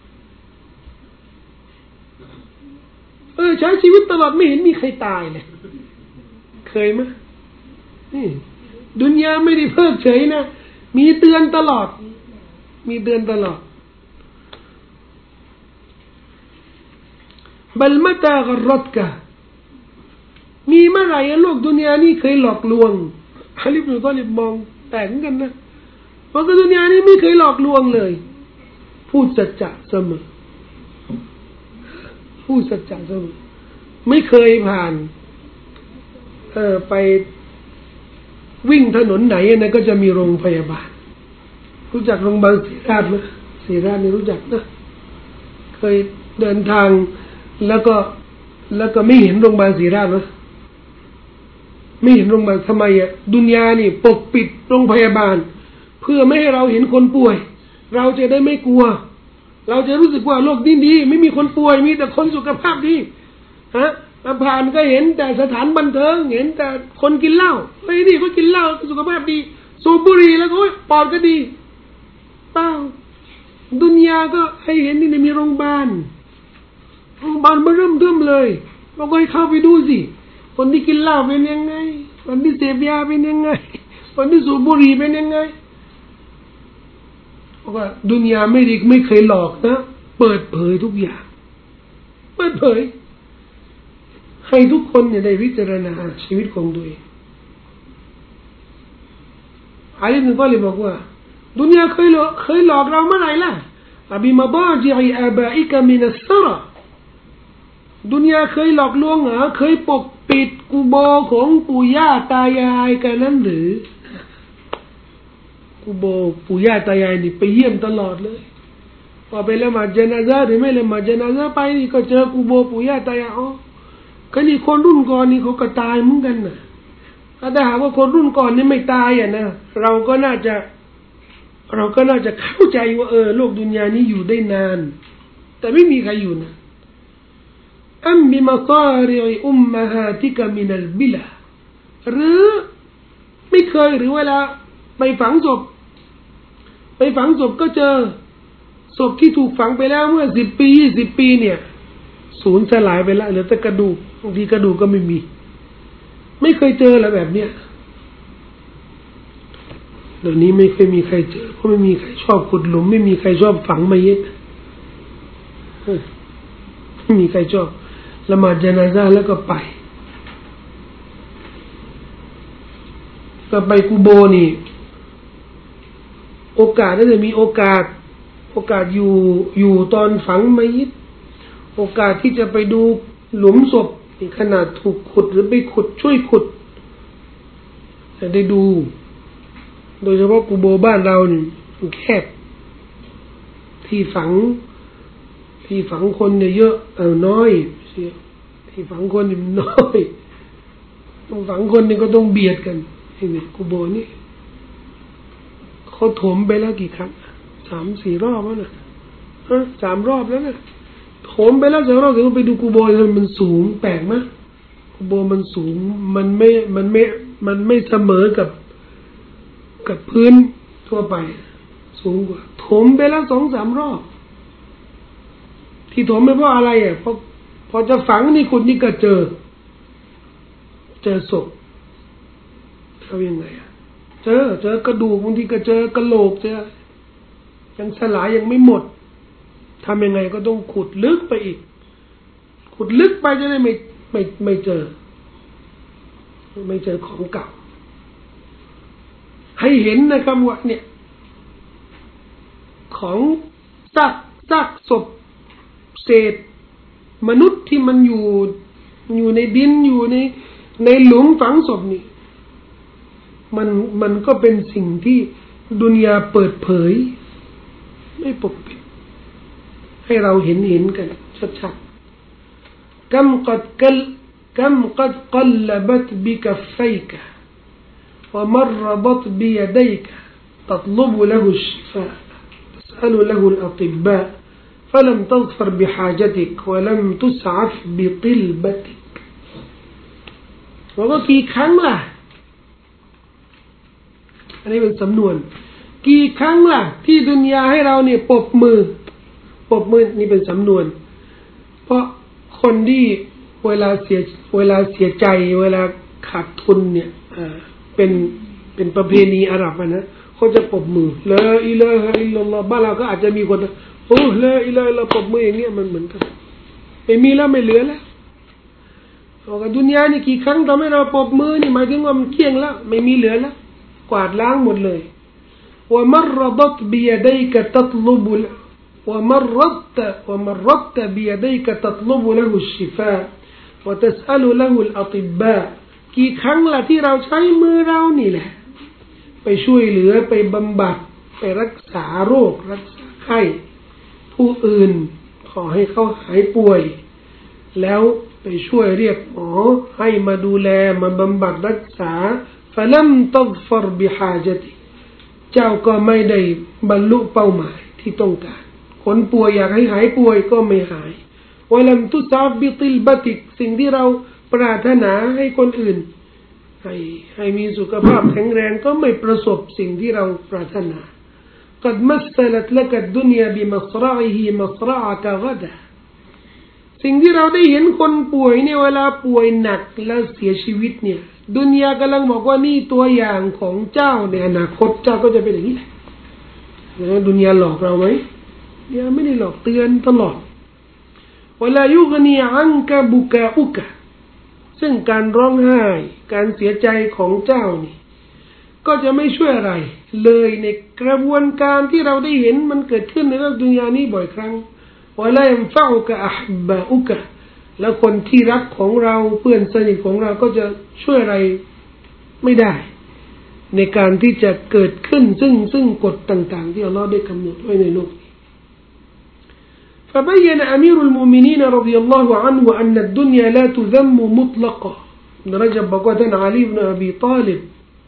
ใช้ชีวิตตลอดไม่เห็นมีใครตายเลยเคยมั้ยนี่ดุนยาไม่ได้เพิกเฉยนะมีเตือนตลอดบัลมะตากัรรัตกะมีเมื่อไหร่โลกดุนยานี้เคยหลอกลวงอาลีอิบนุฏอลิบมองแต่งกันนะเพราะดุนยานี้ไม่เคยหลอกลวงเลยพูดสัจจะเสมอไม่เคยผ่านไปวิ่งถนนไหนนะก็จะมีโรงพยาบาลรู้จักโรงพยาบาลศรีราชไหมศรีราชนี่รู้จักนะเคยเดินทางแล้วก็ไม่เห็นโรงพยาบาลศรีราชนะไม่เห็นโรงพยาบาลทำไมดุนยานี่ปกปิดโรงพยาบาลเพื่อไม่ให้เราเห็นคนป่วยเราจะได้ไม่กลัวเราจะรู้สึกว่าโลกนี้ดีไม่มีคนป่วยมีแต่คนสุขภาพดีผ่านก็เห็นแต่สถานบันเทิงเห็นแต่คนกินเหล้านี่เขากินเหล้าสุขภาพดีสูบบุหรี่แล้วก็ปอดก็ดีเปล่าดุนยาก็ให้เห็นนี่มีโรงพยาบาลมาเริ่มเทิมเลยเราก็ให้เข้าไปดูสิคนที่กินเหล้าเป็นยังไงคนที่เสพยาเป็นยังไงคนที่สูบบุหรี่เป็นยังไงเพราะว่าดุนยาไม่เคยหลอกนะเปิดเผยทุกอย่างเปิดเผยให้ทุกคนเนี่ยได้วิจารณาชีวิตของตัวเองอาลีบินฏอลิบบอกว่าดุนยาเคยหลอกเราเมื่อไหร่ล่ะอบิมาบาจิอิอาบาอิกะมินัสซะรอดุนยาเคยหลอกลวงเหรอเคยปกปิดกุโบร์ของปู่ย่าตายายกันนั้นหรือกุโบร์ปู่ย่าตายายนี่ไปเยี่ยมตลอดเลยพอไปละหมาดญะนาซะห์หรือไม่ละหมาดญะนาซะห์ไปนี่ก็เจอกุโบร์ปู่ย่าตายายอ๋อก็นี่คนรุ่นก่อนนี่เขาก็ตายเหมือนกันนะถ้าหากว่าคนรุ่นก่อนนี่ไม่ตายอ่ะนะเราก็น่าจะเข้าใจว่าโลกดุนยานี้อยู่ได้นานแต่ไม่มีใครอยู่นะอัมบิมาซาริอุมมะฮาติกะมินัลบิลาหรือไม่เคยหรือเวลาไปฝังศพก็เจอศพที่ถูกฝังไปแล้วเมื่อ10 ปี20 ปีเนี่ยสูญสลายไปแล้วเหลือแต่กระดูกบางทีกระดูกก็ไม่เคยเจออะไรแบบเนี้ยเดี๋ยวนี้ไม่เคยมีใครเจอเพราะไม่มีใครชอบขุดหลุมไม่มีใครชอบฝังมัยยิตไม่มีใครชอบละหมาดญะนาซะห์แล้วก็ไปกุโบร์นี่โอกาสน่าจะมีโอกาสอยู่ตอนฝังมัยยิตโอกาสที่จะไปดูหลุมศพขนาดถูกขุดหรือไปขุดช่วยขุดจะได้ดูโดยเฉพาะกุโบร์บ้านเรานี่มันแคบที่ฝังคนเนี่ยเยอะน้อยที่ฝังคนนี่น้อยต้องฝังคนนี่ก็ต้องเบียดกันนี่กุโบร์นี่เขาถมไปแล้วกี่ครั้ง3-4 รอบแล้วนะ3 รอบแล้วนะถมไปแล้ว3 รอบถึงไปดูกุโบร์มันสูงแปลกมั้ยกุโบร์มันสูงมันไม่เสมอกับพื้นทั่วไปสูงกว่าถมไปแล้ว 2-3 รอบที่ถมไม่เพราะอะไรอ่ะพอจะฝังนี่ขุดนี่ก็เจอศพเขายังไงอ่ะเจอกระดูกบางทีก็เจอกระโหลกเจอยังสลายยังไม่หมดทำยังไงก็ต้องขุดลึกไปอีกขุดลึกไปจะได้ไม่เจอของเก่าให้เห็นนะครับว่าเนี่ยของซากศพเศษมนุษย์ที่มันอยู่ในดินอยู่ในหลุมฝังศพนี่มันก็เป็นสิ่งที่ดุนยาเปิดเผยไม่ปกปิดให้เราเห็นกันชัดๆกัมกัดกลบัตบิกัฟไฟกะومرضت بيديك تطلب له الشفاء تسأل له الأطباء فلم تظفر بحاجتك ولم تسعف بطلبتك ว่ากี่ครั้งล่ะอันนี้เป็นสำนวนกี่ครั้งล่ะที่ดุนยาให้เราเนี่ยปรบมือนี่เป็นสำนวนเพราะคนที่เวลาเสียใจเวลาขาดทุนเนี่ยเป็นประเพณีอาหรับนะเขาจะปรบมือลาอิลาฮะอิลลัลลอฮ์บ้านเราก็อาจจะมีคนโอ้ลาอิลาฮะอิลลัลลอฮ์ปรบมืออย่างเงี้ยมันเหมือนกันไม่มีแล้วไม่เหลือแล้วเอากับดุนยานี่กี่ครั้งทำให้เราปรบมือนี่หมายถึงว่ามันเกลี้ยงแล้วไม่มีเหลือแล้วกวาดล้างหมดเลยว่ามัรดัตบิยดัยกะตัตลุบุومرضت بيديك تطلب له الشفاء وتسأل له الأطباء กี่ครั้งล่ะที่เราใช้มือเรานี่แหละไปช่วยเหลือไปบำบัดไปรักษาโรครักษาไข้ผู้อื่นขอให้เขาหายป่วยแล้วไปช่วยเรียกหมอให้มาดูแลมาบำบัดรักษาفلم تظفر بحاجتك เจ้าก็ไม่ได้บรรลุเป้าหมายที่ต้องการคนป่วยอยากให้หายป่วยก็ไม่หายวะลัมตุซาฟบิติลบะติกสิ่งที่เราปรารถนาให้คนอื่นให้มีสุขภาพแข็งแรงก็ไม่ประสบสิ่งที่เราปรารถนา قد مثلت لك الدنيا بمصرعه مصرعك غدا สิ่งที่เราได้เห็นคนป่วยเนี่ยเวลาป่วยหนักแล้วเสียชีวิตเนี่ยดุนยากำลังบอกว่านี่ตัวอย่างของเจ้าในอนาคตเจ้าก็จะเป็นอย่างนี้แหละแล้วดุนยาหลอกเราไหมเนี่ยไม่ได้หลอกเตือนตลอดวลายุกนีอันกะบุกะอุกะซึ่งการร้องไห้การเสียใจของเจ้านี่ก็จะไม่ช่วยอะไรเลยในกระบวนการที่เราได้เห็นมันเกิดขึ้นในโลกดุนยานี้บ่อยครั้งวะลายันฟะอุกะอัฮบะอุกะแล้วคนที่รักของเราเพื่อนสนิทของเราก็จะช่วยอะไรไม่ได้ในการที่จะเกิดขึ้นซึ่งกฎต่างๆที่อัลลอฮ์ได้กำหนดไว้ในโลกนี้ فبين أمير المؤمنين رضي الله عنه أن الدنيا لا تذم مطلقا ابن رجب บอกว่าท่านอาลีอิบนุอบีฏอลิบ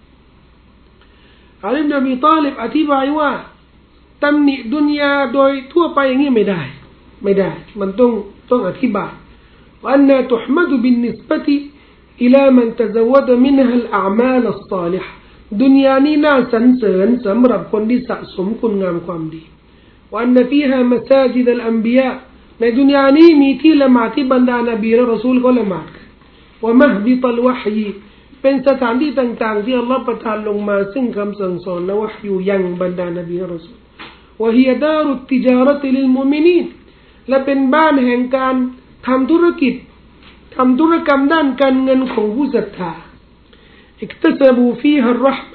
อาลีอิบนุอบีฏอลิบอธิบายว่าตำหนิดุนยาโดยทั่วไปอย่างนี้ไม่ได้มันต้องอธิบายوأنها تحمد بالنسبة إلى من تزود منها الأعمال الصالحة ดุนยานี้น่าสรรเสริญสำหรับคนที่สะสมคุณงามความดีوأن فيها مساجد الأنبياء ในดุนยานี้มีที่ละหมาดที่บรรดานบีและรอซูลก็ละหมาดกันومهبط الوحي เป็นสถานที่ต่างๆที่อัลลอฮฺประทานลงมาซึ่งคำสั่งสอนและวะฮยูยังบรรดานบีและรอซูลوهي دار التجارة للمؤمنين และเป็นบ้านแห่งการทำธุรกิจทำธุรกรรมด้านการเงินของผู้ศรัทธา اكتسبوا فيها الرحمة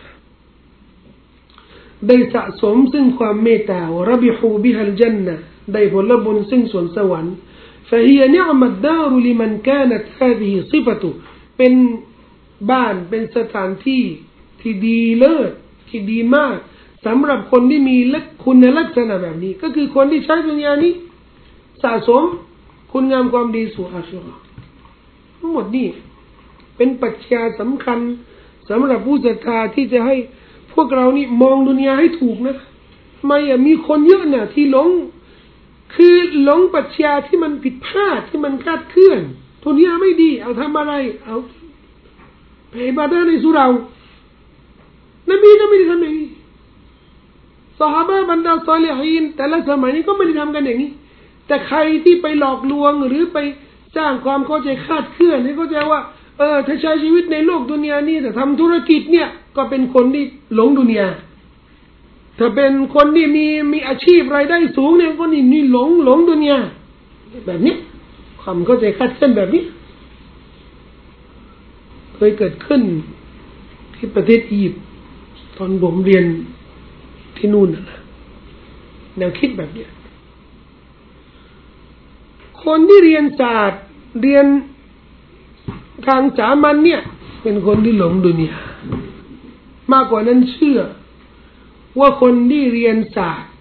ได้สะสมซึ่งความเมตตาวะรบิฮูบิฮัลญันนะห์ได้ผลบุญซึ่งสวนสวรรค์ فهي نعم الدار لمن كانت هذه صفته เป็นบ้านเป็นสถานที่ที่ดีเลิศที่ดีมากสำหรับคนที่มีคุณลักษณะแบบนี้ก็คือคนที่ใช้ดุนยานี้สะสมคุณงามความดีสู่อาคิเราะห์ทั้งหมดนี่เป็นปัจจัยสำคัญสำหรับผู้ศรัทธาที่จะให้พวกเรานี่มองดุนยาให้ถูกนะไม่มีคนเยอะนะที่หลงปัจจัยที่มันผิดพลาดที่มันคลาดเคลื่อนดุนยาไม่ดีเอาทำอะไรเอาไปอิบาดะห์ในสุเราะห์นบีก็ไม่ได้ทำอย่างนี้ซอฮาบะห์บรรดาศอลิฮีนแต่ละสมัยนี้ก็ไม่ได้ทำกันอย่างนี้แต่ใครที่ไปหลอกลวงหรือไปสร้างความเข้าใจคลาดเคลื่อนให้เข้าใจว่าถ้าใช้ชีวิตในโลกดุนยานี้แต่ทำธุรกิจเนี่ยก็เป็นคนที่หลงดุนยาถ้าเป็นคนที่มีอาชีพรายได้สูงเนี่ยก็นี่หลงดุนยาแบบนี้ความเข้าใจคลาดเคลื่อนแบบนี้เคยเกิดขึ้นที่ประเทศอียิปต์ตอนผมเรียนที่นู่นนะแนวคิดแบบนี้คนที่เรียนศาสตร์เรียนทางสามัญเนี่ยเป็นคนที่หลงดุนยามากกว่านั้นเชื่อว่าคนที่เรียนศาสตร์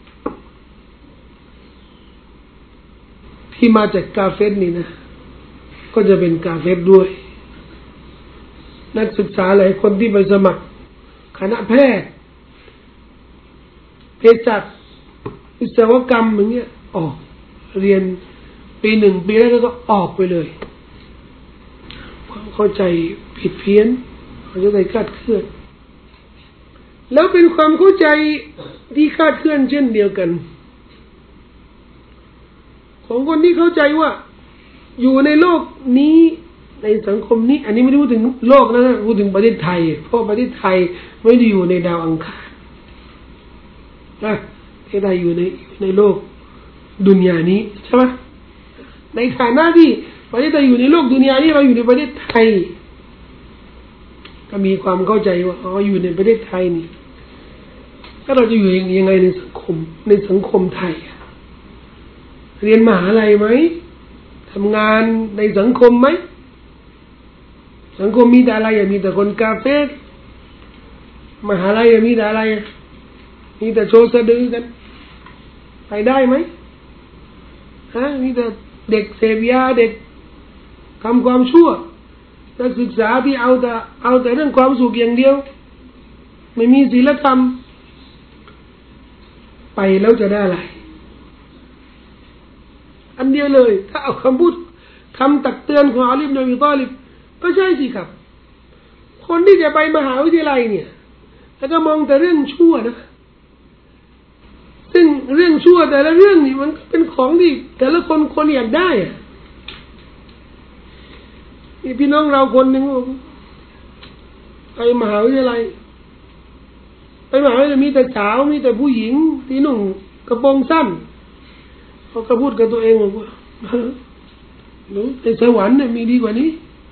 ที่มาจากกาเฟรนี่นะก็จะเป็นกาเฟรด้วยนักศึกษาหลายคนที่ไปสมัครคณะแพทย์เภสัชวิศวกรรมอย่างเงี้ยเรียนปีหนึ่งปีแรกก็ออกไปเลยความเข้าใจผิดเพี้ยนเขาจะได้คลาดเคลื่อนแล้วเป็นความเข้าใจที่คลาดเคลื่อนเช่นเดียวกันของคนที่เข้าใจว่าอยู่ในโลกนี้ในสังคมนี้อันนี้ไม่ได้พูดถึงโลกนะพูดถึงประเทศไทยเพราะประเทศไทยไม่ได้อยู่ในดาวอังคารประเทศไทยอยู่ในโลกดุนยานี้ใช่ไหมในฐานะที่ประเทศไทยอยู่ในโลกดุนยานี้เราอยู่ในประเทศไทยก็มีความเข้าใจว่าอยู่ในประเทศไทยนี่ถ้าเราจะอยู่ยังไงในสังคมไทยเรียนมหาลัยไหมทำงานในสังคมไหมสังคมมีแต่อะไรมีแต่คนกาเฟรมหาลัยมีแต่อะไรมีแต่โชว์สะดือกันไปได้ไหมมีแต่เด็กเสพยาเด็กทำความชั่วนักศึกษาที่เอาแต่เรื่องความสุขอย่างเดียวไม่มีศีลธรรมไปแล้วจะได้อะไรอันเดียวเลยถ้าเอาคำพูดคำตักเตือนของอาลีอิบนุอบีฏอลิบก็ใช่สิครับคนที่จะไปมหาวิทยาลัยเนี่ยแล้วก็มองแต่เรื่องชั่วนะซึ่งเรื่องชั่วแต่ละเรื่องนี่มันเป็นของที่แต่ละคนอยากได้อะนี่พี่น้องเราคนหนึ่งไปมหาวิทยาลัยมีแต่สาวมีแต่ผู้หญิงที่นุ่งกระโปรงสั้นเขาก็พูดกับตัวเองว่าในสวรรค์เนี่ยมีดีกว่านี้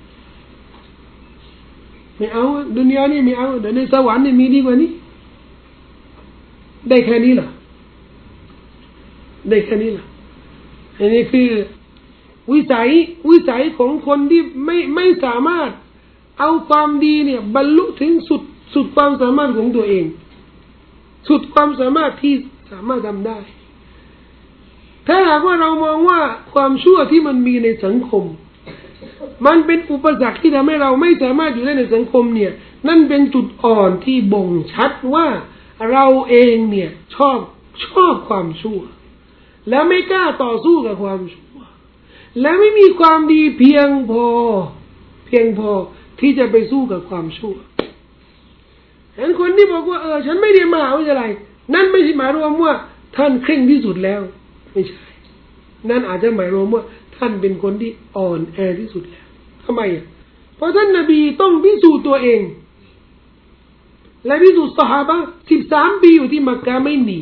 ไม่เอาดุนยานี่ไม่เอาแต่ในสวรรค์เนี่ยมีดีกว่านี้ได้แค่นี้เหรอได้แค่นี้เหรออันนี้คือวิสัยของคนที่ไม่สามารถเอาความดีเนี่ยบรรลุถึงสุดความสามารถของตัวเองสุดความสามารถที่สามารถทำได้ถ้าหากว่าเรามองว่าความชั่วที่มันมีในสังคมมันเป็นอุปสรรคที่ทำให้เราไม่สามารถอยู่ได้ในสังคมเนี่ยนั่นเป็นจุดอ่อนที่บ่งชัดว่าเราเองเนี่ยชอบความชั่วแล้วไม่กล้าต่อสู้กับความชั่วและไม่มีความดีเพียงพอที่จะไปสู้กับความชั่วเห็นคนที่บอกว่าฉันไม่ได้มหาวิทยาลัยนั่นไม่ใช่หมายรวมว่าท่านเคร่งที่สุดแล้วไม่ใช่นั่นอาจจะหมายรวมว่าท่านเป็นคนที่อ่อนแอที่สุดแล้วทำไมเพราะท่านนบีต้องพิสูจน์ตัวเองและพิสูจน์ซอฮาบะห์13 ปีอยู่ที่มักกะฮ์ไม่หนี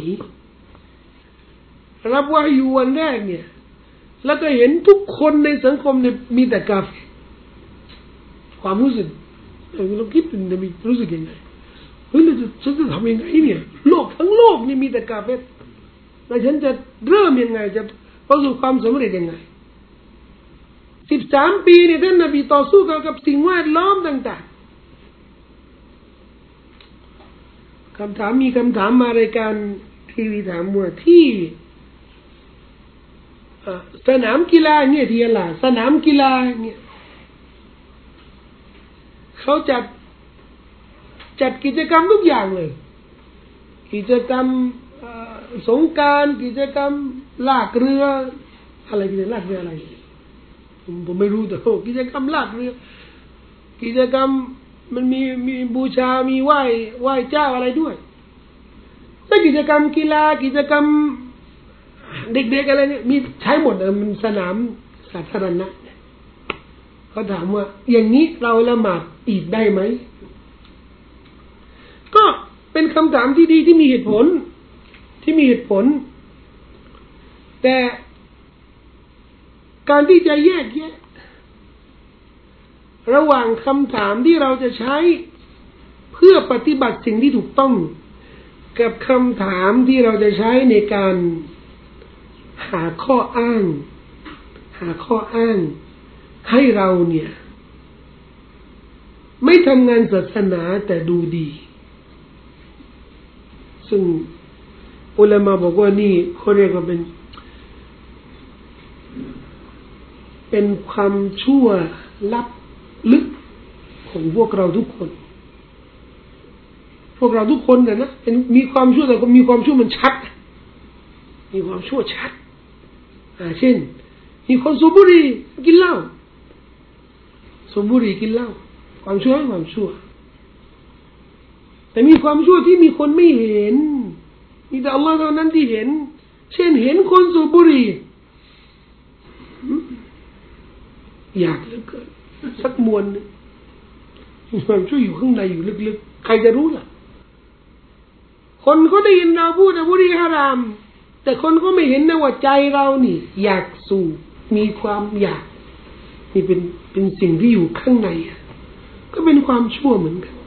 รับวะฮีวันแรกเนี่ยแล้วก็เห็นทุกคนในสังคมเนี่ยมีแต่กาเฟรความรู้สึกเราคิดเป็นนบีรู้สึกยังไงเฮ้ยฉันจะทำยังไงเนี่ยโลกทั้งโลกนี่มีแต่กาเฟรแล้วฉันจะเริ่มยังไงจะประสบความสำเร็จยังไง13 ปีเนี่ยท่านนบีต่อสู้กับสิ่งแวดล้อมต่างๆมีคำถามมารายการทีวีถามว่าที่สนามกีฬาเนี่ยที่อะไรสนามกีฬาเนี่ยเขาจัดกิจกรรมทุกอย่างเลยกิจกรรมสงกรานต์กิจกรรมลากเรืออะไรกิจกรรมลากเรืออะไรผมไม่รู้แต่กิจกรรมลากเรือกิจกรรมมันมีบูชามีไหว้เจ้าอะไรด้วยแต่กิจกรรมกีฬากิจกรรมเด็กๆอะไรเนี่ยมีใช้หมดมันสนามสาธารณะเขาถามว่าอย่างนี้เราละหมาดอีกได้ไหมก็เป็นคำถามที่ดีที่มีเหตุผลแต่การที่จะแยกแยะระหว่างคำถามที่เราจะใช้เพื่อปฏิบัติสิ่งที่ถูกต้องกับคำถามที่เราจะใช้ในการหาข้ออ้างให้เราเนี่ยไม่ทำงานศาสนาแต่ดูดีซึ่งอุลามะบอกว่านี่เขาเรียกว่าเป็นความชั่วลับลึกของพวกเราทุกคนนะเป็นมีความชั่วแต่ก็มีความชั่วมันชัดมีความชั่วชัดเช่นมีคนสูบบุหรี่กินเหล้าสูบบุหรี่กินเหล้าความชั่วแต่มีความชั่วที่มีคนไม่เห็นมีแต่อัลลอฮ์เท่านั้นที่เห็นเช่นเห็นคนสูบบุหรี่อยากเหลือเกินสักมวลนึงความชั่วอยู่ข้างในอยู่ลึกๆใครจะรู้ล่ะคนก็ได้ยินเราพูดบุหรี่ฮารามแต่คนก็ไม่เห็นนะว่าใจเรานี่อยากสูบมีความอยากนี่เป็นสิ่งที่อยู่ข้างในก็เป็นความชั่วเหมือนกัน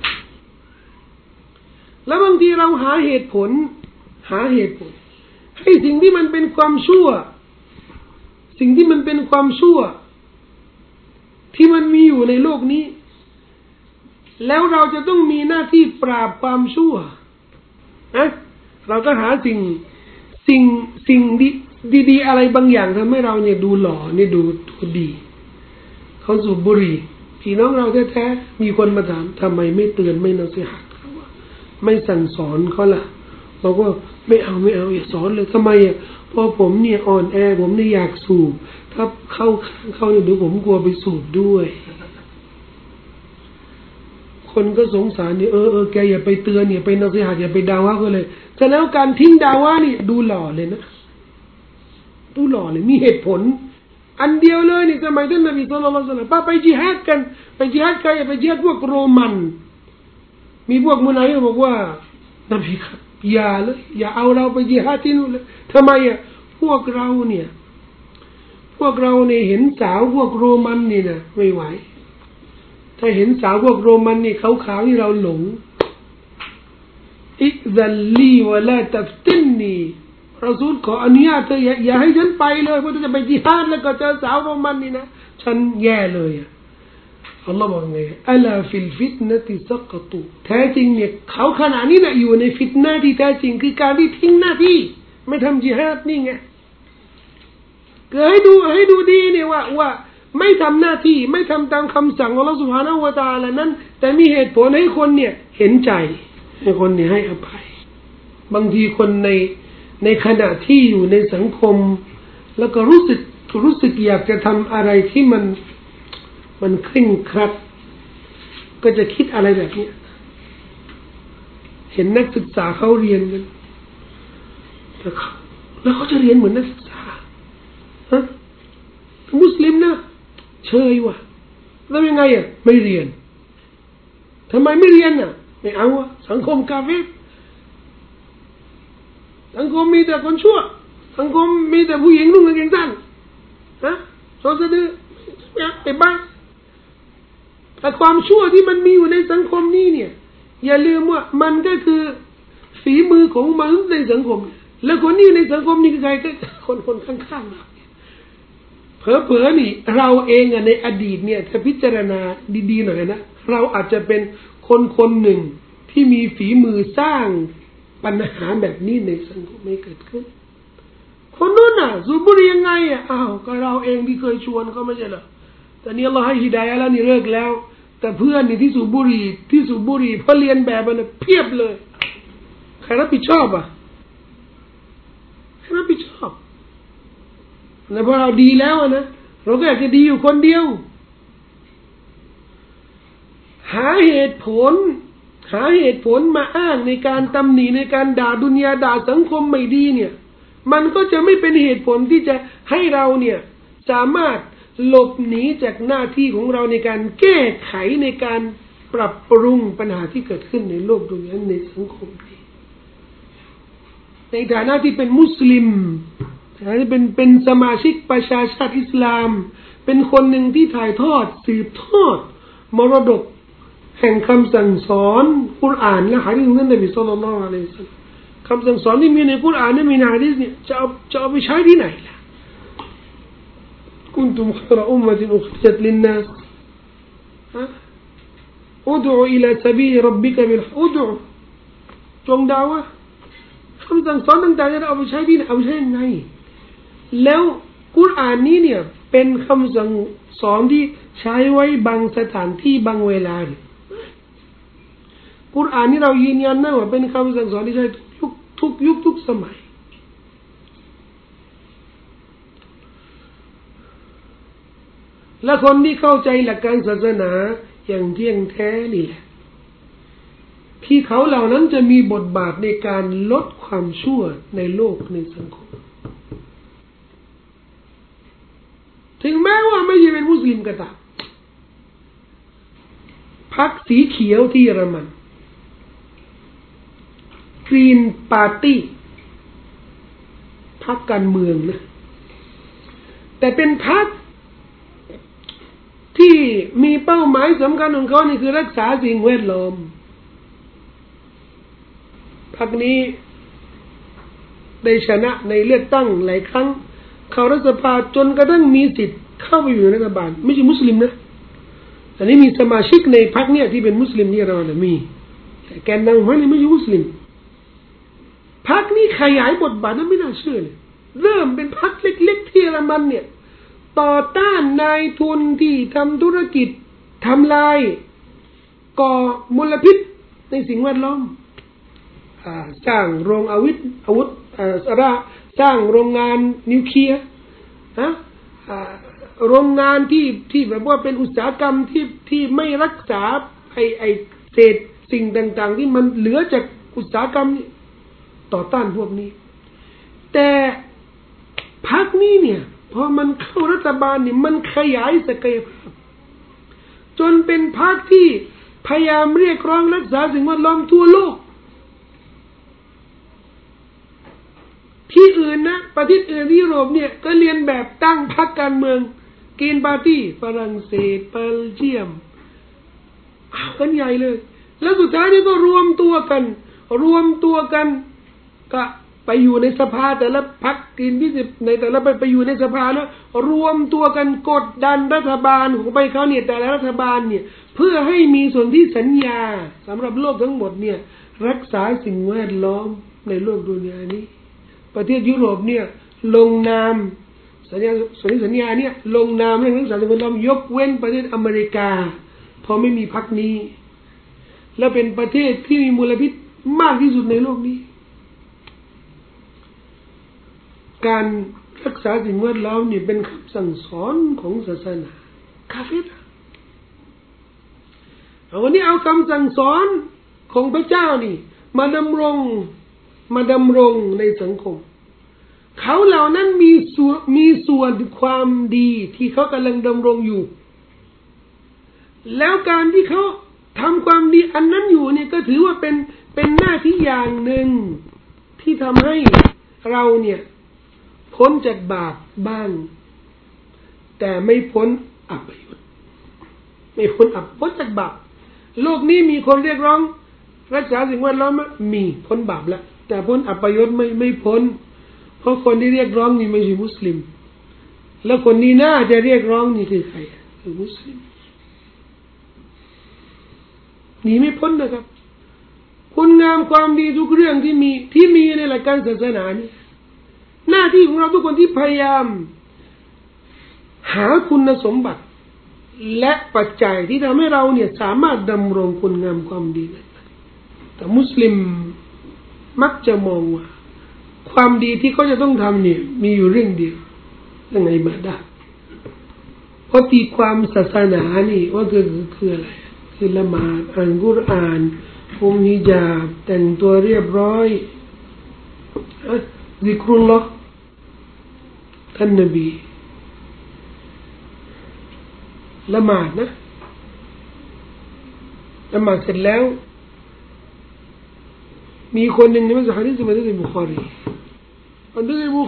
แล้วบางทีเราหาเหตุผลให้สิ่งที่มันเป็นความชั่วที่มันมีอยู่ในโลกนี้แล้วเราจะต้องมีหน้าที่ปราบความชั่วเราก็หาสิ่งดีอะไรบางอย่างทำให้เราเนี่ยดูหล่อเนี่ยดูดีเขาสูบบุหรี่พี่น้องเราแท้ๆมีคนมาถามทำไมไม่เตือนไม่นัสอิฮะห์เขาว่าไม่สั่งสอนเขาล่ะบอกว่าไม่เอาอย่าสอนเลยทำไมเพราะผมเนี่ยอ่อนแอผมเนี่ยอยากสูบถ้าเข้าเนี่ยเดี๋ยวผมกลัวไปสูบด้วยคคนก็สงสารเนี่ยแกอย่าไปเตือนอย่าไปนัสิฮะอย่าไปด่าว่าก็เลยแต่แล้วการทิ้งด่าว่านี่ดูหล่อเลยนะดูหล่อเลยมีเหตุผลอันเดียวเลยนี่สมัยท่านนบีศ็อลลัลลอฮุอะลัยฮิวะซัลลัมไปจิฮาดกันไปจิฮาดใครไปจิฮาดพวกโรมันมีพวกมุนาฟิกบอกว่านบีครับอย่าเอาเราไปจิฮาดที่นู่นเลยทำไมพวกเราเนี่ยเห็นสาวพวกโรมันนี่นะไม่ไหวถ้าเห็นสาวพวกโรมันนี่ขาวๆนี่เราหลงอิซัลลีวะลาตัฟตินนีรอซูลขออนุญาตเธออย่าให้ฉันไปเลยเพราะจะไปจิฮาดแล้วก็เจอสาวโรมันนี่นะฉันแย่เลยอัลลอฮ์บอกไงอัลาฟิลฟิตนะติซักตุแท้จริงเนี่ยเขาขณะนี้นะอยู่ในฟิตนะที่แท้จริงคือการที่ทิ้งหน้าที่ไม่ทำจิฮาดนี่ไงให้ดูดีเนี่ยว่าไม่ทำหน้าที่ไม่ทำตามคำสั่งของอัลลอฮฺซุบฮานะฮูวะตะอาลานั้นแต่มีเหตุผลให้คนเนี่ยเห็นใจให้คนเนี่ยให้อภัยบางทีคนในขณะที่อยู่ในสังคมแล้วก็รู้สึกอยากจะทำอะไรที่มันเคร่งครัดก็จะคิดอะไรแบบนี้เห็นนักศึกษาเขาเรียนกันแล้วเขาจะเรียนเหมือนนักศึกษามุสลิมนะเชยว่ะแล้วยังไงไม่เรียนทำไมไม่เรียนไม่เอาสังคมกาเฟรสังคมมีแต่คนชั่วสังคมมีแต่ผู้หญิงนุ่งกางเกงสั้นโซสะดือไปบ้านแต่ความชั่วที่มันมีอยู่ในสังคมนี้เนี่ยอย่าลืมว่ามันก็คือฝีมือของมนุษย์ในสังคมแล้วคนนี้ในสังคมนี้คือใครก็คนข้างๆเราเผลอๆนี่เราเองในอดีตเนี่ยถ้าพิจารณาดีๆหน่อยนะเราอาจจะเป็นคนหนึ่งที่มีฝีมือสร้างปัญหาแบบนี้ในสังคมไม่เกิดขึ้นคนนู้นสูบบุหรี่ยังไงก็เราเองที่เคยชวนเขาไม่ใช่เหรอแต่นี่เราให้ฮิดายะห์แล้วนี่เลิกแล้วแต่เพื่อนนี่ที่สูบบุหรี่เพราะเรียนแบบมันเพียบเลยใครรับผิดชอบใครรับผิดชอบแล้วพอเราดีแล้วนะเราก็อยากจะดีอยู่คนเดียวหาเหตุผลมาอ้างในการตำหนิในการด่าดุนยาด่าสังคมไม่ดีเนี่ยมันก็จะไม่เป็นเหตุผลที่จะให้เราเนี่ยสามารถหลบหนีจากหน้าที่ของเราในการแก้ไขในการปรับปรุงปัญหาที่เกิดขึ้นในโลกดุนยาในสังคมนี้ในฐานะที่เป็นมุสลิมเป็นสมาชิกประชาชาติอิสลามเป็นคนหนึ่งที่ถ่ายทอดสืบทอดมรดกแห่งคำสั่งสอนกุรอานและหะดีษของท่านนบีศ็อลลัลลอฮุอะลัยฮิวะซัลลัมคำสั่งสอนที่มีในกุรอานและมีในหะดีษเนี่ยจะเอาไปใช้ที่ไหนล่ะกุนตุมขะรอุมมะตินอุคริจัตลินนัสอุดุอิลาซะบีลิร็อบบิกะบิลอุดุจงด่าวะคำสั่งสอนต่างๆจะเอาไปใช้ที่ไหนเอาไปใช้ยังไงแล้วกุรอานนี้เนี่ยเป็นคำสั่งสอนที่ใช้ไว้บางสถานที่บางเวลากุรอานนี้เรายืนยันนะว่าเป็นคำสั่งสอนที่ใช้ทุกยุคทุกสมัยและคนที่เข้าใจหลักการศาสนาอย่างเที่ยงแท้นี่แหละที่เขาเหล่านั้นจะมีบทบาทในการลดความชั่วในโลกในสังคมถึงแม้ว่าไม่ใช่เป็นมุสลิมก็ตามพรรคสีเขียวที่เยอรมันกรีนปาร์ตี้พรรคการเมืองนะแต่เป็นพรรคที่มีเป้าหมายสำคัญของเขานี่คือรักษาสิ่งแวดล้อมพรรคนี้ได้ชนะในเลือกตั้งหลายครั้งเข้ารัฐสภาจนกระทั่งมีสิทธิ์เข้าไปอยู่ในรัฐบาลไม่ใช่มุสลิมนะอันนี้มีสมาชิกในพรรคเนี่ยที่เป็นมุสลิมที่เราเนี่ยมีแต่แกนนำของมันไม่ใช่มุสลิมพรรคนี้ขยายบทบาทนั้นไม่น่าเชื่อเลยเริ่มเป็นพรรคเล็กๆที่เยอรมันเนี่ยต่อต้านนายทุนที่ทำธุรกิจทำลายก่อมลพิษในสิ่งแวดล้อมสร้างโรงอาวุธสร้างโรงงานนิวเคลียร์โรงงานที่แบบว่าเป็นอุตสาหกรรมที่ไม่รักษาไอเศษสิ่งต่างๆที่มันเหลือจากอุตสาหกรรมนี่ต่อต้านพวกนี้แต่พรรคนี้เนี่ยพอมันเข้ารัฐบาลนี่มันขยายศักยภาพจนเป็นพรรคที่พยายามเรียกร้องรักษาสิ่งแวดล้อมทั่วโลกที่อื่นนะประเทศอื่นที่ยุโรปเนี่ยก็เรียนแบบตั้งพรรคการเมืองกินปาร์ตี้ฝรั่งเศสเบลเยียมเอากันใหญ่เลยแล้วสุดท้ายนี่ก็รวมตัวกันก็ไปอยู่ในสภาแต่ละพรรคกิน20ในแต่ละไปอยู่ในสภาแล้วรวมตัวกันกดดันรัฐบาลของไปเขาเนี่ยแต่ละรัฐบาลเนี่ยเพื่อให้มีส่วนที่สัญญาสำหรับโลกทั้งหมดเนี่ยรักษาสิ่งแวดล้อมในโลกดุนยานี้ประเทศยุโรปเนี่ยลงนามสัญญาเนี่ยลงนามเรื่องรักษาสิ่งแวดล้อมยกเว้นประเทศอเมริกาเพราะไม่มีพรรคนี้และเป็นประเทศที่มีมลพิษมากที่สุดในโลกนี้การรักษาสิ่งแวดล้อมนี่เป็นคำสั่งสอนของศาสนากาเฟรวันนี้เอาคำสั่งสอนของพระเจ้านี่มาดำรงในสังคมเขาเหล่านั้นมีส่วนความดีที่เขากำลังดำรงอยู่แล้วการที่เขาทำความดีอันนั้นอยู่เนี่ยก็ถือว่าเป็นหน้าที่อย่างหนึ่งที่ทำให้เราเนี่ยพ้นจากบาปบ้างแต่ไม่พ้นอัปยศไม่พ้นพ้นจากบาปโลกนี้มีคนเรียกร้องรักษาสิ่งแวดล้อมมีพ้นบาปแล้วแต่พ้นอัปยศไม่พ้นเพราะคนที่เรียกร้องนี่ไม่ใช่มุสลิมแล้วคนนี้น่าจะเรียกร้องนี่คือใครคือมุสลิมหนีไม่พ้นนะครับคุณงามความดีทุกเรื่องที่มีในหลักการศาสนานี่หน้าที่ของเราทุกคนที่พยายามหาคุณสมบัติและปัจจัยที่ทำให้เราเนี่ยสามารถดำรงคุณงามความดีได้แต่มุสลิมมักจะมองว่าความดีที่เขาจะต้องทำเนี่ยมีอยู่เรื่องเดียวเรื่องอิบาดะห์เพราะตีความศาสนานี่ว่าคืออะไรคือละหมาดอ่านกุรอานคุมฮิญาบแต่งตัวเรียบร้อยซิกรุลลอฮ์ท่านนบีละหมาดนะละหมาดเสร็จแล้วมีคนหนึ่งในมัสยิดฮะดีษมันเป็นบุคอรีฮะ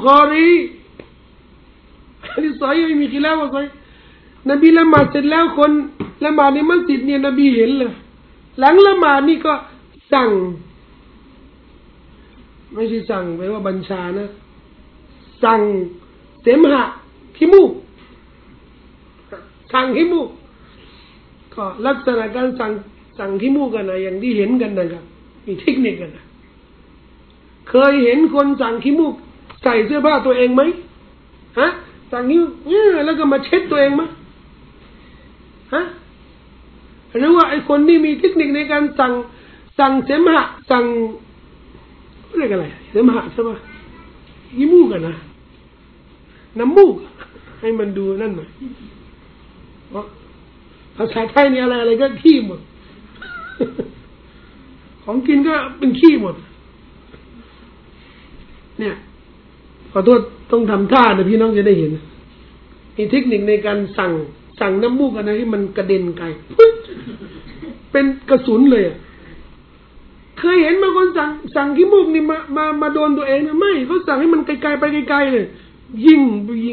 ดีษสายไม่มีขีลาฟะสายนบีละหมาดเสร็จแล้วคนละหมาดในมัสยิดเนี่ยนบีเห็นเลยหลังละหมาดนี่ก็สั่งไม่ใช่สั่งแปลว่าบัญชานะสั่งเสมหะขี้มูกสั่งขี้มูกก็ลักษณะการสั่งขี้มูกกันนะอย่างที่เห็นกันนะครับมีเทคนิคกันนะเคยเห็นคนสั่งขี้มูกใส่เสื้อผ้าตัวเองไหมฮะสั่งขี้มูกแล้วก็มาเช็ดตัวเองไหมฮะหรือว่าไอ้คนที่มีเทคนิคในการสั่งเสมหะสั่งเรียกอะไรเสมหะใช่ไหมขี้มูกกันนะน้ำมูกให้มันดูนั่นหน่อยเพราะภาษาไทยนี่อะไรก็ขี้หมดของกินก็เป็นขี้หมดเนี่ยขอโทษต้องทำท่านะพี่น้องจะได้เห็นมีเทคนิคในการสั่งน้ำมูกกันนะที่มันกระเด็นไกลเป็นกระสุนเลยเคยเห็นมาคนสั่งขี้มูกนี่มาโดนตัวเองนะไม่เขาสั่งให้มันไกลๆไปไกลๆเลยยิง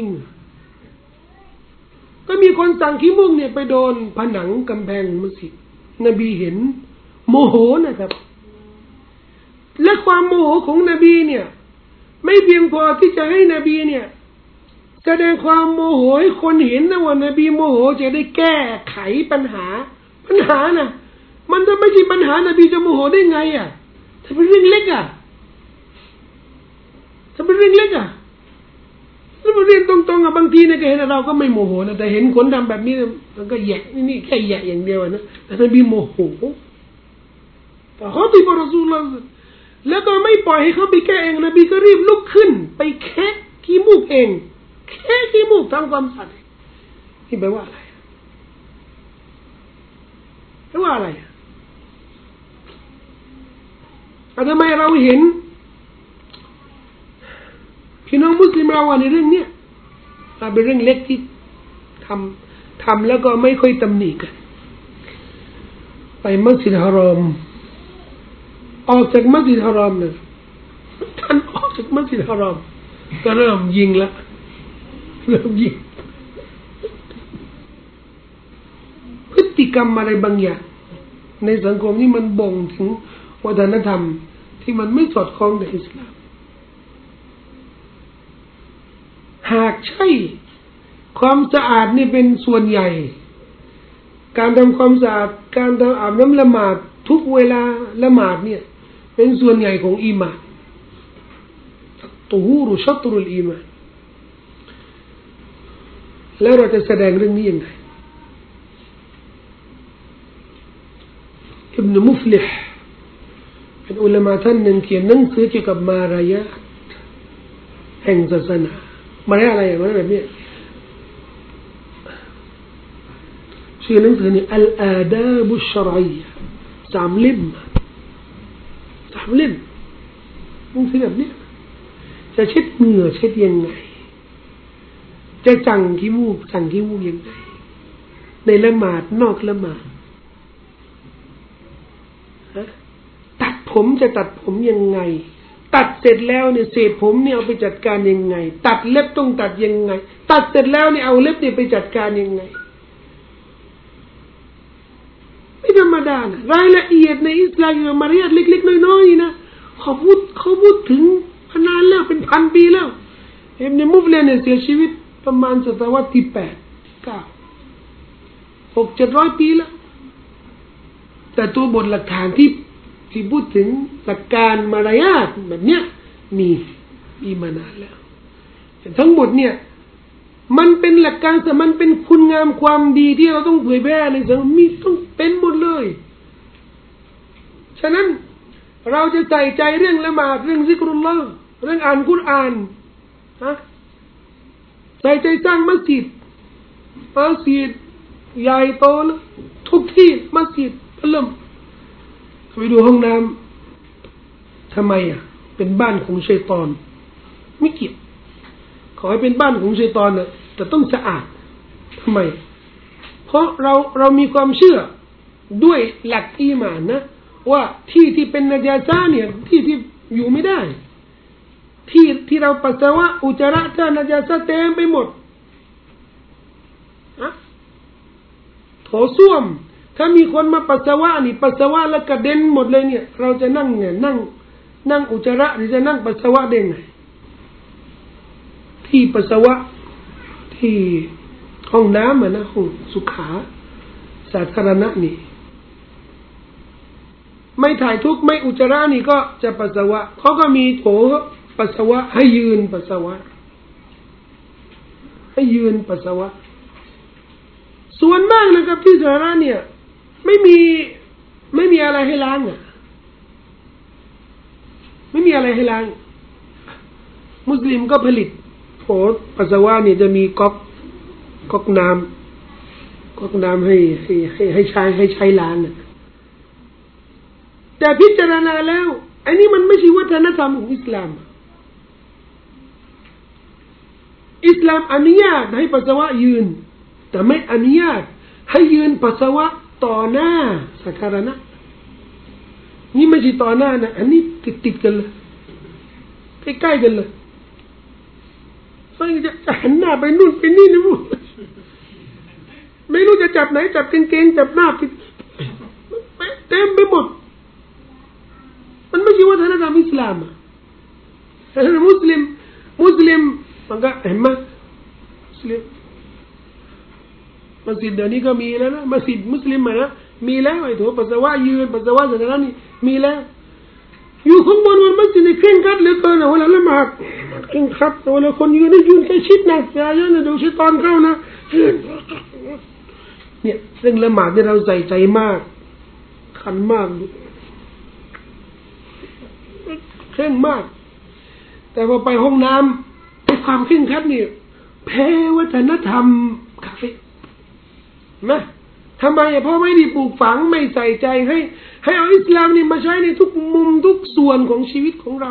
ก็มีคนสั่งขี้มูกเนี่ยไปโดนผนังกำแพงมัสยิดนบีเห็นโมโหนะครับและความโมโหของนบีเนี่ยไม่เพียงพอที่จะให้นบีเนี่ยแสดงความโมโหให้คนเห็นนะว่านบีโมโหจะได้แก้ไขปัญหานะมันจะไม่ใช่ปัญหานบีจะโมโหได้ไงถ้าเป็นเรื่องเล็กถ้าเป็นเรื่องเล็กแล้วเรื่องตรงๆบางทีเนี่ยก็เห็นเราก็ไม่โมโหนะแต่เห็นคนทำแบบนี้มันก็แยะนี่แค่แยะอย่างเดียวนะแต่นบีโมโหแต่เขาที่บรอซูลแล้วก็ไม่ปล่อยให้เขาไปแก้เองนบีก็รีบลุกขึ้นไปแคะขี้มูกเองแค่ขี้มูกทำความสะอาดนี่แปลว่าอะไรทำไมเราเห็นพี่น้องมุสลิมเราในเรื่องเนี้ยเป็นเรื่องเล็กที่ทำแล้วก็ไม่ค่อยตำหนิกันไปมัสยิดฮารอมออกจากมัสยิดฮารอมเนี่ยท่านออกจากมัสยิดฮารอมก็เริ่มยิงละเริ่มยิงพฤติกรรมอะไรบางอย่างในสังคมนี่มันบ่งถึงวัฒนธรรมที่มันไม่สอดคล้องกับอิสลามหากใช่ความสะอาดนี่เป็นส่วนใหญ่การทำความสะอาดการทำอาบน้ำละหมาดทุกเวลาละหมาดเนี่ยเป็นส่วนใหญ่ของอีหม่านตุฮูรุชัตรุลอีหม่านแล้วเราจะแสดงเรื่องนี้ยังไงอิบนุมุฟลิห์เป็นอุลามะท่านหนึ่งเขียนหนังสือเกี่ยวกับมารยาทแห่งศาสนามารยาทอะไรมารยาทแบบนี้ชื่อหนังสือนี่อัลอาดาบุชรอยะ3 เล่มหนังสือแบบนี้จะเช็ดเหงื่อเช็ดยังไงจะสั่งขี้มูกยังไงในละหมาดนอกละหมาดตัดผมจะตัดผมยังไงตัดเสร็จแล้วเนี่ยเศษผมเนี่ยเอาไปจัดการยังไงตัดเล็บต้องตัดยังไงตัดเสร็จแล้วเนี่ยเอาเล็บเนี่ยไปจัดการยังไงไม่ธรรมดานะรายละเอียดในอิสลามมารยาทเล็กๆน้อยๆนะเขาพูดถึงนานแล้วเป็น1,000 ปีแล้วอิบนุมุฟลิห์เนี่ยเสียชีวิตประมาณศตวรรษที่8 9 600-700 ปีแล้วแต่ตัวบทหลักฐานที่พูดถึงหลักการมารยาทแบบเนี้ยมีมานานแล้วแต่ทั้งหมดเนี่ยมันเป็นหลักการแต่มันเป็นคุณงามความดีที่เราต้องเผยแพร่ในสังคมมีต้องเป็นหมดเลยฉะนั้นเราจะใส่ใจเรื่องละหมาดเรื่องซิกรุลลอฮ์เรื่องอ่านกุรอานใส่ใจสร้างมัสยิดใหญ่โตเลยทุกที่มัสยิดเริ่มไปดูห้องน้ำทำไมเป็นบ้านของชัยฏอนไม่เกี่ยวขอให้เป็นบ้านของชัยฏอนนะแต่ต้องสะอาดทำไมเพราะเรามีความเชื่อด้วยหลักอีหม่านนะว่าที่เป็นนาจาซะเนี่ยที่อยู่ไม่ได้ที่เราปัสสาวะอุจจาระถ้านาจาซะเต็มไปหมดโถส้วมถ้ามีคนมาปัสสาวะนี่ปัสสาวะแล้วกระเด็นหมดเลยเนี่ยเราจะนั่งอุจจาระหรือจะนั่งปัสสาวะได้ไงที่ปัสสาวะที่ห้องน้ำนะห้องสุขาสาธารณะนี่ไม่ถ่ายทุกไม่อุจจาระนี่ก็จะปัสสาวะเขาก็มีโถปัสสาวะให้ยืนปัสสาวะส่วนมากนะครับที่สาธารณะเนี่ยไม่มีอะไรให้ล้างไม่มีอะไรให้ล้างมุสลิมก็ผลิตโถปัสสาวะเนี่ยจะมีก๊อกน้ำให้ใช้ล้างแต่พิจารณาแล้วอันนี้มันไม่ใช่วัฒนธรรมของอิสลามอนุญาตให้ปัสสาวะยืนแต่ไม่อนุญาตให้ยืนปัสสาวะต่อหน้าสาธารณะนี่ไม่ใช่ต่อหน้านะอันนี้ติดกันเลยใกล้ๆกันเลยจะหันหน้าไปนู่นไปนี่นะไม่รู้จะจับไหนจับกางเกงจับหน้าปิดเต็มไปหมดมันไม่ใช่วัฒนธรรมอิสลามแต่มุสลิมมันก็เห็นไหมมุสลิมมัสยิดเดี๋ยวนี้ก็มีแล้วนะมัสยิดมุสลิมนะมีแล้วไอ้โถปัสสาวะยืนปัสสาวะสาธารณะนี่มีแล้วอยู่ข้างบนมันมัสยิดในเคร่งครัดเหลือเกินเวลาละหมาดเคร่งครัดเวลาคนยืนใกล้ชิดนะอย่าเยอะนะเดี๋ยวชัยฏอนเข้านะเนี่ยเรื่องละหมาดเนี่ยเราใส่ใจมากขันมากเคร่งมากแต่พอไปห้องน้ำไอ้ความเคร่งครัดเนี่ยแพ้วัฒนธรรมคาเฟ่นะทำไมเพราะไม่ได้ปลูกฝังไม่ใส่ใจให้เอาอิสลามนี่มาใช้ในทุกมุมทุกส่วนของชีวิตของเรา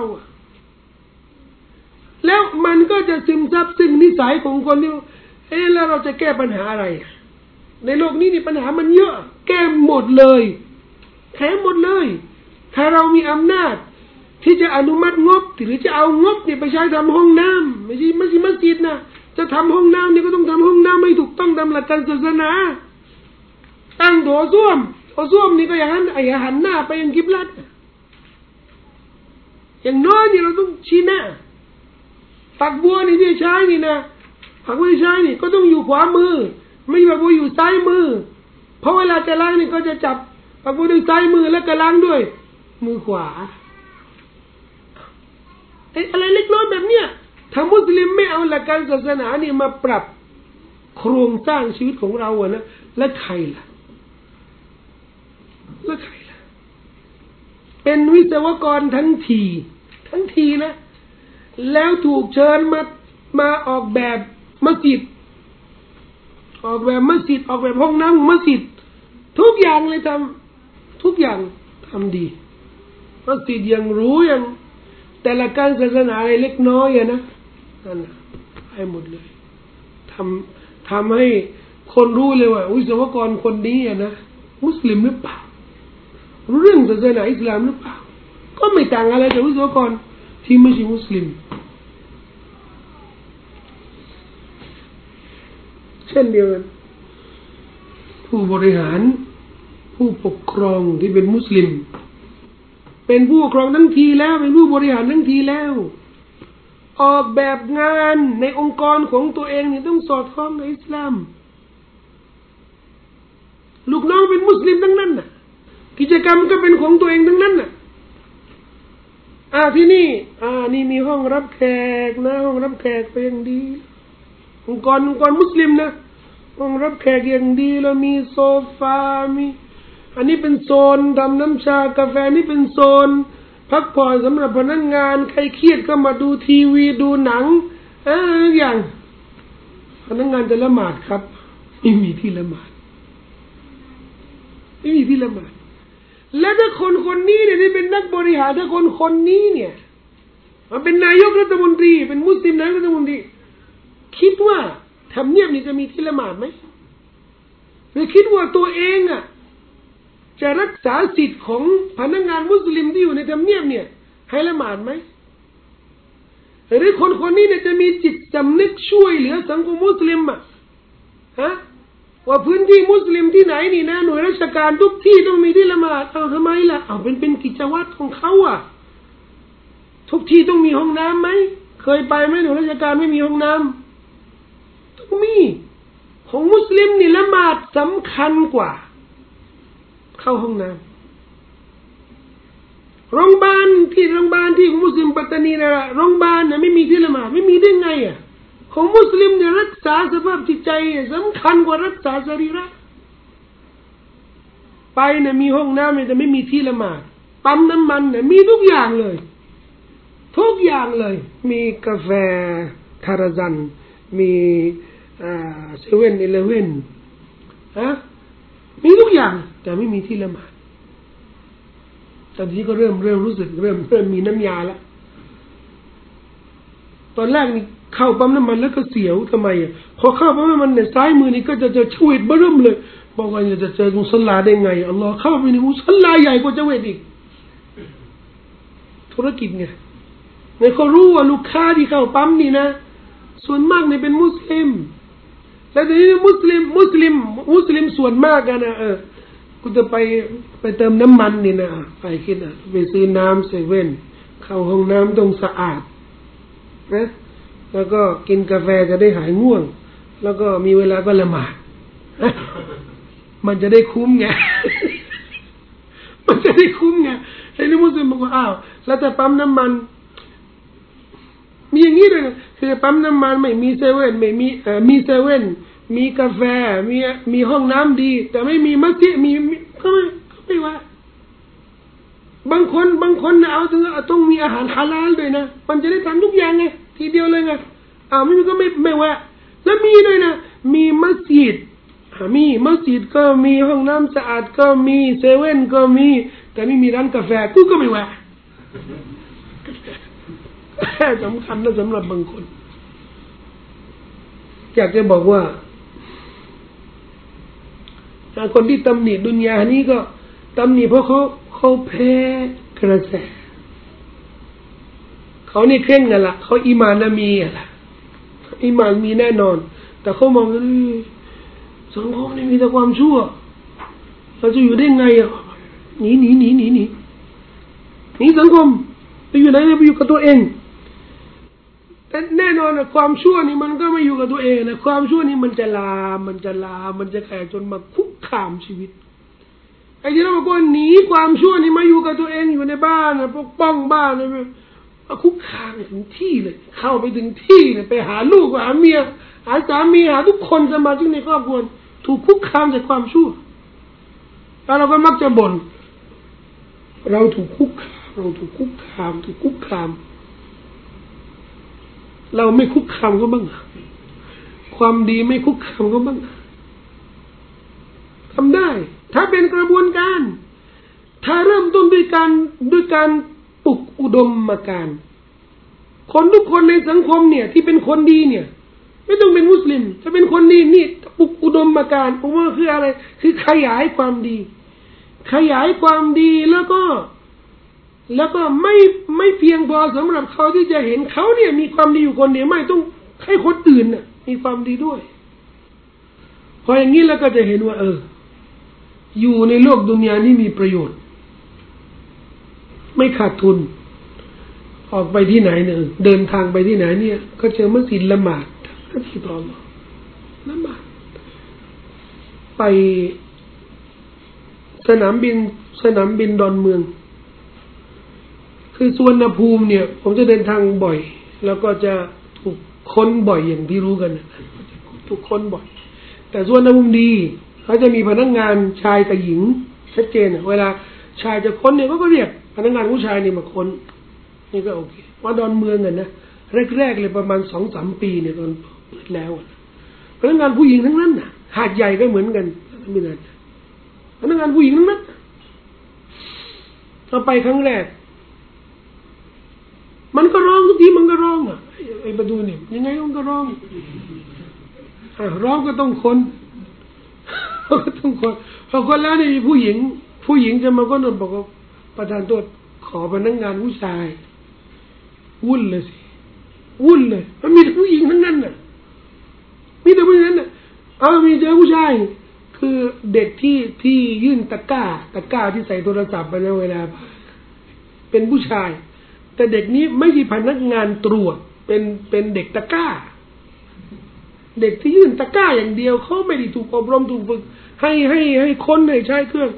แล้วมันก็จะซึมซับซึ่งนิสัยของคนที่แล้วเราจะแก้ปัญหาอะไรในโลกนี้นี่ปัญหามันเยอะแก้หมดเลยแก้หมดเลยถ้าเรามีอำนาจที่จะอนุมัติงบหรือจะเอางบเนี่ยไปใช้ทำห้องน้ำไม่ใช่มัสยิดนะจะทำห้องน้ำเนี่ยก็ต้องทำห้องน้ำให้ถูกต้องตามหลักการศาสนาตั้งโถส้วมนี่ก็อย่างนั้นหันหน้าไปยังกิบลัดอย่างน้อยนี่เราต้องชี้หน้าฝักบัวนี่ที่ใช้นี่นะฝักบัวที่ใช้นี่ก็ต้องอยู่ขวามือไม่ฝักบัวอยู่ซ้ายมือเพราะเวลาจะล้างนี่ก็จะจับฝักบัวด้วยซ้ายมือแล้วก็ล้างด้วยมือขวาอะไรเล็กน้อยแบบเนี้ยถ้ามุสลิมไม่เอาหลักการศาสนานี่มาปรับโครงสร้างชีวิตของเราอะนะแล้วใครล่ะเป็นวิศวกรทั้งทีนะแล้วถูกเชิญมาออกแบบมัสยิดออกแบบห้องน้ำมัสยิดทุกอย่างเลยทุกอย่างทำดีมัสยิดยังรู้อย่างแต่ละการศาสนาเล็กน้อยอะนะนั่นให้หมดเลยทำให้คนรู้เลยว่าวิศวกรคนนี้อะนะมุสลิมหรือเปล่ารู้เรื่องศาสนาอิสลามหรือเปล่าก็ไม่ต่างอะไรจากวิศวกรที่ไม่ใช่มุสลิมเช่นเดียวกันผู้บริหารผู้ปกครองที่เป็นมุสลิมเป็นผู้ปกครองทั้งทีแล้วเป็นผู้บริหารทั้งทีแล้วออกแบบงานในองค์กรของตัวเองนี่ต้องสอดคล้องกับอิสลามลูกน้องเป็นมุสลิมทั้งนั้นน่ะกิจกรรมก็เป็นของตัวเองทั้งนั้นน่ะที่นี่นี่มีห้องรับแขกนะห้องรับแขกเป็นดีองค์กรมุสลิมนะห้องรับแขกอย่างดีแล้วมีโซฟามีอันนี้เป็นโซนทำน้ำชากาแฟนี่เป็นโซนพักผ่อนสำหรับพนักงานใครเครียดก็มาดูทีวีดูหนังอย่างพนักงานจะละหมาดครับไม่มีที่ละหมาดและถ้าคนนี้เนี่ยที่เป็นนักบริหารถ้าคนนี้เนี่ยมาเป็นนายกรัฐมนตรีเป็นมุสลิมนายกรัฐมนตรีคิดว่าทำเนียบนี่จะมีที่ละหมาดไหมหรือคิดว่าตัวเองจะรักษาสิทธิ์ของพนักงานมุสลิมที่อยู่ในทำเนียบเนี่ยให้ละหมาดไหมหรือคนนี้เนี่ยจะมีจิตสำนึกช่วยเหลือสังคมมุสลิมว่าพื้นที่มุสลิมที่ไหนนี่นะหน่วยราชการทุกที่ต้องมีที่ละหมาดทำไมล่ะเป็นกิจวัตรของเขาทุกที่ต้องมีห้องน้ำไหมเคยไปไหมหน่วยราชการไม่มีห้องน้ำต้องมีของมุสลิมนี่ละหมาดสำคัญกว่าเข้าห้องน้ำโรงพยาบาลที่ของมุสลิมปัตตานีนะโรงพยาบาลเนี่ยไม่มีที่ละหมาดไม่มีได้ไงของมุสลิมเนี่ยรักษาสภาพจิตใจสำคัญกว่ารักษาสรีระไปเนี่ยมีห้องน้ำเนี่ยแต่ไม่มีที่ละหมาดปั๊มน้ำมันเนี่ยมีทุกอย่างเลยมีกาแฟคาราซันมีเซเว่นอีเลฟเว่นมีทุกอย่างแต่ไม่มีที่ละหมาดตอนนี้ก็เริ่มรู้สึกเริ่มมีน้ำยาแล้วตอนแรกนี่เข้าปั๊มน้ำมันแล้วก็เสียวทำไมพอเข้าปั๊มน้ำมันเนี่ยซ้ายมือนี่ก็จะช่วยเบิ่มเลยบอกว่าจะเจอมุสลาได้ไงอัลลอฮ์เข้าไปในมุสลาใหญ่กว่าเจเวตอีกธุรกิจไงเนี่ยเขารู้ว่าลูกค้าที่เข้าปั๊มนี่นะส่วนมากเนี่ยเป็นมุสลิมแล้วทีนี้มุสลิมส่วนมากกันนะกูจะไปเติมน้ำมันนี่นะไปคิดไปซื้อน้ำเซเว่นเข้าห้องน้ำต้องสะอาดนะแล้วก็กินกาแฟจะได้หายง่วงแล้วก็มีเวลาก็ละหมาดมันจะได้คุ้มไง ไอ้นี่มุสลิมบอกว่าแล้วแต่ปั๊มน้ำมันมีอย่างนี้เลยคือปั๊มน้ำมันไม่มีเซเว่นไม่มีเซเว่นมีกาแฟมีห้องน้ำดีแต่ไม่มีมัสยิดก็ไม่ว่าบางคนเอาถึงต้องมีอาหารฮาลาลด้วยนะมันจะได้ทำทุกอย่างไงทีเดียวเลยไงไม่มีก็ไม่ว่าแล้วมีด้วยนะมีมัสยิดมีมัสยิดก็มีห้องน้ำสะอาดก็มีเซเว่นก็มีแต่ไม่มีร้านกาแฟกูก็ไม่แวะสำคัญนะสำหรับบางคนอยากจะบอกว่าคนที่ตำหนิดุนยานี้ก็ตำหนิเพราะเขาแพ้กระแสเขานี่เคร่งกันละเขาอีมานมีอะล่ะอีมานมีแน่นอนแต่เขามองว่าสังคมนี่มีแต่ความชั่วเราจะอยู่ได้ไงอ่ะหนีสังคมไปอยู่ไหนไปอยู่กับตัวเองแต่แน่นอนนะความชั่วนี่มันก็ไม่อยู่กับตัวเองนะความชั่วนี่มันจะลามมันจะแผ่จนมาคุกคามชีวิตไอ้ที่เราบอกว่าหนีความชั่วนี่มาอยู่กับตัวเองอยู่ในบ้านนะปกป้องบ้านนะมาคุกคามถึงที่เลยเข้าไปถึงที่เลยไปหาลูกหาเมียหาสามีหาทุกคนสมาชิกในครอบครัวถูกคุกคามจากความชั่วแล้วเราก็มักจะบ่นเราถูกคุกคามเราไม่คุกคามก็บ้างความดีไม่คุกคามก็บ้างทำได้ถ้าเป็นกระบวนการถ้าเริ่มต้นด้วยการปลุกอุดมการณ์คนทุกคนในสังคมเนี่ยที่เป็นคนดีเนี่ยไม่ต้องเป็นมุสลิมจะเป็นคนดีนี่ปลุกอุดมการณ์ผมว่าคืออะไรคือขยายความดีแล้วก็ไม่เพียงพอสำหรับเขาที่จะเห็นเขาเนี่ยมีความดีอยู่คนเดียวไม่ต้องให้คนอื่นน่ะมีความดีด้วยพออย่างนี้แล้วก็จะเห็นว่าอยู่ในโลกดุนยานี้มีประโยชน์ไม่ขาดทุนออกไปที่ไหนเนี่ยเดินทางไปที่ไหนเนี่ยก็เจอมัสยิดละหมาดที่ต่อมาละหมาดไปสนามบินดอนเมืองคือสุวรรณภูมิเนี่ยผมจะเดินทางบ่อยแล้วก็จะถูกค้นบ่อยอย่างที่รู้กันถูกค้นบ่อยแต่สุวรรณภูมิดีเขาจะมีพนักงานชายกับหญิงชัดเจนเวลาชายจะค้นเนี่ยก็เรียกพนักงานผู้ชายเนี่ยมาค้นนี่ก็โอเคว่าดอนเมืองกันนะแรกๆเลยประมาณ 2-3 ปีเนี่ยตอนเปิดแล้วพนักงานผู้หญิงทั้งนั้นน่ะหาดใหญ่ก็เหมือนกันไม่นานพนักงานผู้หญิงทั้งนั้นเราไปครั้งแรกมันก็ร้องทุกทีมันก็ร้องไอ้ประตูเนี่ยยังไงมันก็ร้องก็ต้องคนพอคนแล้วนี่มีผู้หญิงจะมาก็นบอกว่าประธานโทษขอพนักงานผู้ชายวุ่นเลยมันมีแต่ผู้หญิงทั้งนั้นน่ะมีแต่ผู้หญิงนั้นน่ะมีเจอผู้ชายคือเด็กที่ยื่นตะกร้าที่ใส่โทรศัพท์ไปในเวลาเป็นผู้ชายแต่เด็กนี้ไม่ใช่พนักงานตรวจเป็นเด็กตะกร้าเด็กที่ยื่นตะกร้าอย่างเดียวเขาไม่ได้ถูกอบรมถูกฝึกให้คนให้ใช้เครื่อง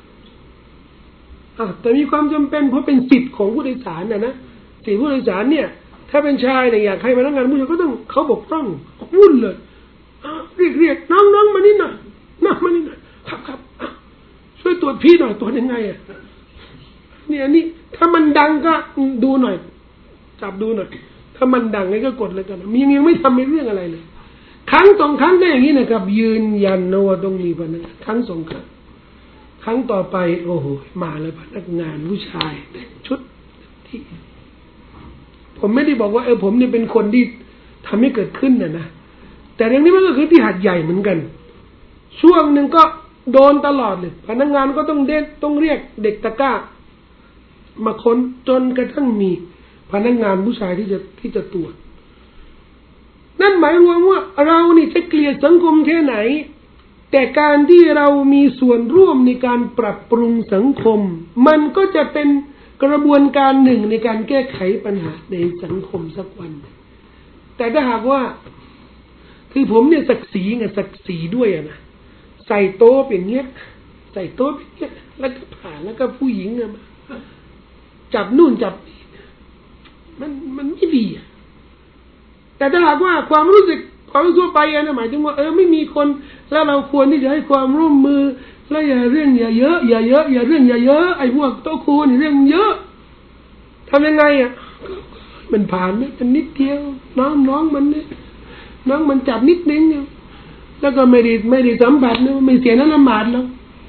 แต่มีความจำเป็นเพราะเป็นสิทธิ์ของผู้โดยสารนะสิทธิผู้โดยสารเนี่ยถ้าเป็นชายเนี่ยอยากให้พนักงานผู้ชายก็ต้องเขาบกพร่องวุ่นเลยเรียกน้องมานี่หน่อยมานี่หน่อยครับช่วยตรวจพี่หน่อยตรวจยังไงเนี่ยนี่ถ้ามันดังก็ดูหน่อยจับดูหน่อยถ้ามันดังก็กดเลยกันยังไม่ทำเรื่องอะไรเลยครั้ง 2 ครั้งได้อย่างนี้นะครับยืนยันนะว่าต้องมีพนักงานครั้ง 2 ครั้งครั้งต่อไปโอ้โหมาเลยพนักงานผู้ชายชุดที่ผมไม่ได้บอกว่าผมเนี่ยเป็นคนที่ทำให้เกิดขึ้นนะแต่เรื่องนี้มันก็คือที่หาดใหญ่เหมือนกันช่วงหนึ่งก็โดนตลอดเลยพนักงานก็ต้องเรียกเด็กตะกร้ามาค้นจนกระทั่งมีพนักงานผู้ชายที่จะตรวจนั่นหมายรวมว่าเรานี่จะเกลียดสังคมแค่ไหนแต่การที่เรามีส่วนร่วมในการปรับปรุงสังคมมันก็จะเป็นกระบวนการหนึ่งในการแก้ไขปัญหาในสังคมสักวันแต่ถ้าหากว่าคือผมเนี่ยศักดิ์ศรีด้วยนะใส่โต๊ะอย่างเงี้ยแล้วก็ผ่านแล้วก็ผู้หญิงมาจับนู่นจับนี่มันไม่ดีแต่ถ้าหากว่าความรู้สึกทั่วไปนะหมายถึงว่าไม่มีคนแล้วเราควรที่จะให้ความร่วมมือแล้วอย่าเรื่องอย่าเยอะไอ้พวกโต๊ะครูนี่เรื่องเยอะทำยังไงมันผ่านนะแต่นิดเดียวน้องมันเนี่ยน้องมันจับนิดนึงแล้วก็ไม่ได้สัมผัสนะไม่เสียน้ำละหมาดแล้ว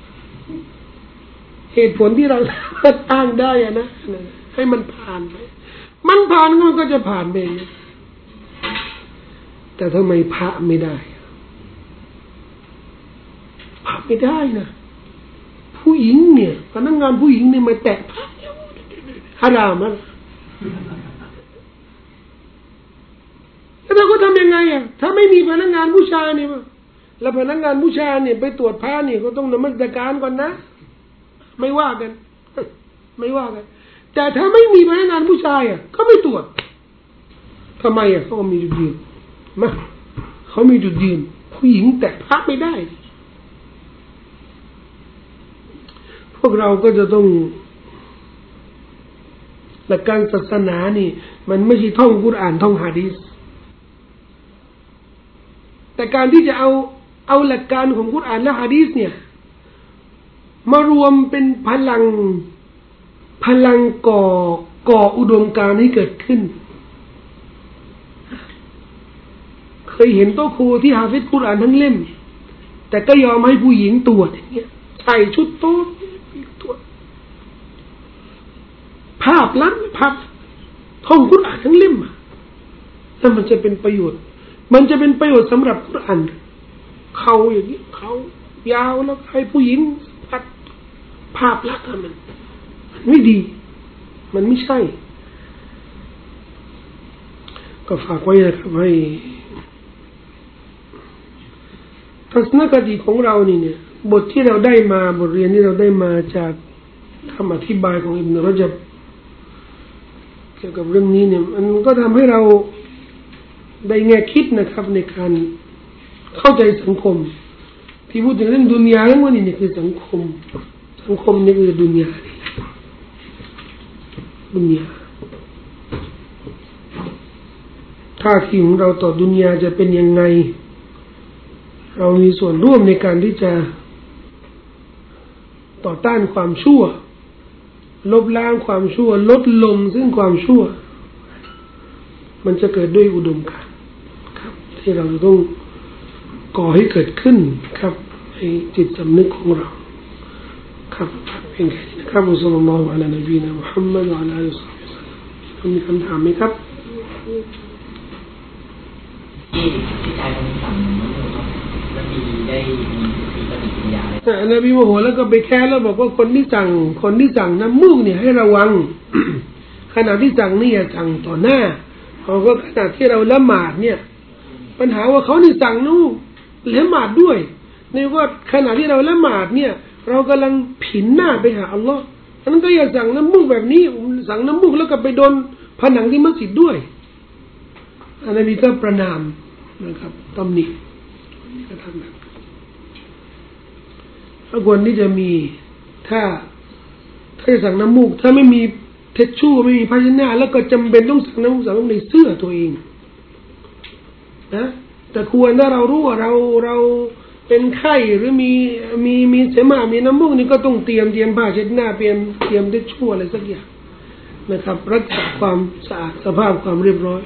เหตุผลที่เราอ้างได้อะนะให้มันผ่านไปมันผ่านมันก็จะผ่านไปแต่ทำไมพระไม่ได้พระไม่ได้นะผู้หญิงเนี่ยพนักงานผู้หญิงเนี่ยมาแตะพระฮารามอ่ะแล้วเราก็ทำยังไงอ่ะถ้าไม่มีพนักงานผู้ชายเนี่ยแล้วพนักงานผู้ชายเนี่ยไปตรวจพระเนี่ยก็ต้องนมัสการก่อนนะไม่ว่ากันไม่ว่ากันแต่ถ้าไม่มีพนักงานผู้ชายอ่ะก็ไม่ตรวจทำไมอ่ะเขามีจุดยืนมาเขามีจุดยืนผู้หญิงแตะพระไม่ได้พวกเราก็จะต้องหลักการศาสนานี่มันไม่ใช่ท่องกุรอานท่องหะดีษแต่การที่จะเอาหลักการของกุรอานและหะดีษเนี่ยมารวมเป็นพลังก่ออุดมการณ์ให้เกิดขึ้นเคยเห็นโต๊ะครูที่หาฟิศกุรอานทั้งเล่มแต่ก็ยอมให้ผู้หญิงตรวจอย่างเงี้ยใส่ชุดโต๊ะตรวจภาพลับภาพท่องกุรอานทั้งเล่มแล้วมันจะเป็นประโยชน์สำหรับกุรอานเขาอย่างนี้เขายาวแล้วให้ผู้หญิงปัดภาพลักษณ์มันไม่ดีมันไม่ใช่ก็ฝากไว้นะครับให้ทัศนคติของเราเนี่ยบทที่เราได้มาบทเรียนที่เราได้มาจากคำอธิบายของอิบนุรญับเกี่ยวกับเรื่องนี้เนี่ยมันก็ทำให้เราได้แง่คิดนะครับในการเข้าใจสังคมที่พูดถึงเรื่องดุนยาเรื่องว่านี่คือสังคมนี่คือดุนยาท่าทีของเราต่อดุนยาจะเป็นยังไงเรามีส่วนร่วมในการที่จะต่อต้านความชั่วลบล้างความชั่วลดลงซึ่งความชั่วมันจะเกิดด้วยอุดมการณ์ครับที่เราต้องก่อให้เกิดขึ้นครับในจิตสำนึกของเราครับเพียงแค่นี้นะครับอัสลอฮุอะลัยฮิวะซัลลัมอะลานบีนะมุฮัมมัดวะอะลาอิฮิวะซัลลัมมีคำถามไหมครับที่ชายคนนี้สั่งแล้วได้มีปฏิกิริยานบีโมโหแล้วก็ไปแค้นแล้วบอกว่าคนที่สั่งน้ำมูกเนี่ยให้ระวัง ขณะที่สั่งนี่อย่าสั่งต่อหน้าเขาก็ขณะที่เราละหมาดเนี่ยปัญหาว่าเขานี่สั่งนู่นละหมาดด้วยในว่าขณะที่เราละหมาดเนี่ยเรากำลังผินหน้าไปหาอัลลอฮ์ฉะนั้นก็อย่าสั่งน้ำมูกแบบนี้สั่งน้ำมูกแล้วก็ไปโดนผนังที่มัสยิดด้วยนบีก็ประนามนะครับตำหนิก็ทำแบบถ้าควรที่จะมีถ้าจะสั่งน้ำมูกถ้าไม่มีเท็ดชู่ไม่มีภาชนะแล้วก็จำเป็นต้องสั่งน้ำมูกสั่งในเสื้อตัวเองนะแต่ควรถ้าเรารู้ว่าเราเป็นไข้หรือมีเสมหะมีน้ำมูกนี่ก็ต้องเตรียมผ้าเช็ดหน้าเตรียมเท็ดชู่อะไรสักอย่างนะครับรักษาความสะอาดสภาพความเรียบร้อย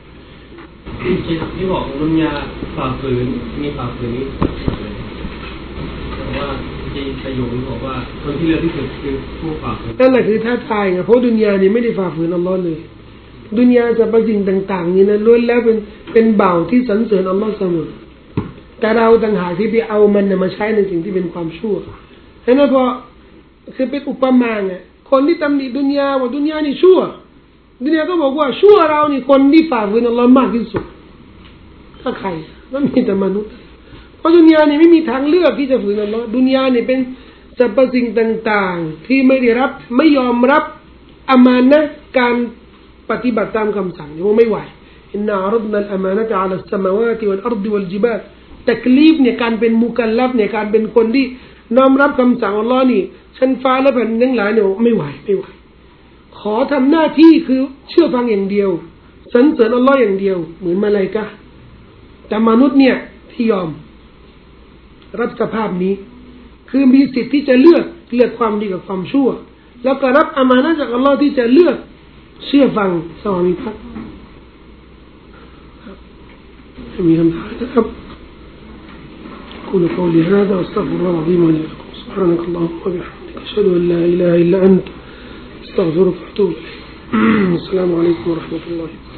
ที่บอกดุนยาฝ่าฝืนมีฝ่าฝืนนี้แต่ว่าที่ประโยคนี้บอกว่าคนที่เลวที่สุดคือผู้ฝ่าฝืนนั่นแหละคือท้าทายไงเพราะดุนยานี่ไม่ได้ฝ่าฝืนอัลลอฮ์เลยดุนยาจะประสิ่งต่างๆนี่นะล้วนแล้วเป็นบ่าวที่สรรเสริญอัลลอฮ์เสมอแต่เราต่างหากที่ไปเอามันมาใช้ในสิ่งที่เป็นความชั่วเห็นไหมพอคือเป็นอุปมาไงคนที่ตำหนิดุนยาว่าดุนยานี่ชั่วดุนยาก็บอกว่าชั่วเรานี่คนที่ฝ่าฝืนอัลลอฮ์มากที่สุดถ้าใครมันมีแต่มนุษย์เพราะดุนยานี่ไม่มีทางเลือกที่จะฝืนอัลลอฮ์ดุนยานี่เป็นสรรพสิ่งต่างๆที่ไม่ยอมรับอามานะห์การปฏิบัติตามคำสั่งนี่ว่าไม่ไหวอินนาอัรฎนาอัลอามานะฮ์อะลัสสมาวาติวัลอัรฎวัลญิบาลตักลีฟเนี่ยการเป็นมุกัลลัฟเนี่ยการเป็นคนที่น้อมรับคำสั่งอัลลอฮ์นี่ชั้นฟ้าและแผ่นดินทั้งหลายเนี่ยไม่ไหวขอทำหน้าที่คือเชื่อฟังอย่างเดียวสรรเสริญอัลลอฮ์อย่างเดียวเหมือนมลาอิกะฮ์แต่มนุษย์เนี่ยที่ยอมรับสภาพนี้คือมีสิทธิ์ที่จะเลือกความดีกับความชั่วแล้วก็รับอามานะห์จากอัลลอฮ์ที่จะเลือกเชื่อฟังสวามิภักดิ์มีคำถามนะครับ أقول قولي هذا وأستغفر الله العظيم لي ولكم سبحانك اللهم وبحمدك أشهد أن لا إله إلا أنت أستغفرك وأتوب إليك السلام عليكم ورحمة الله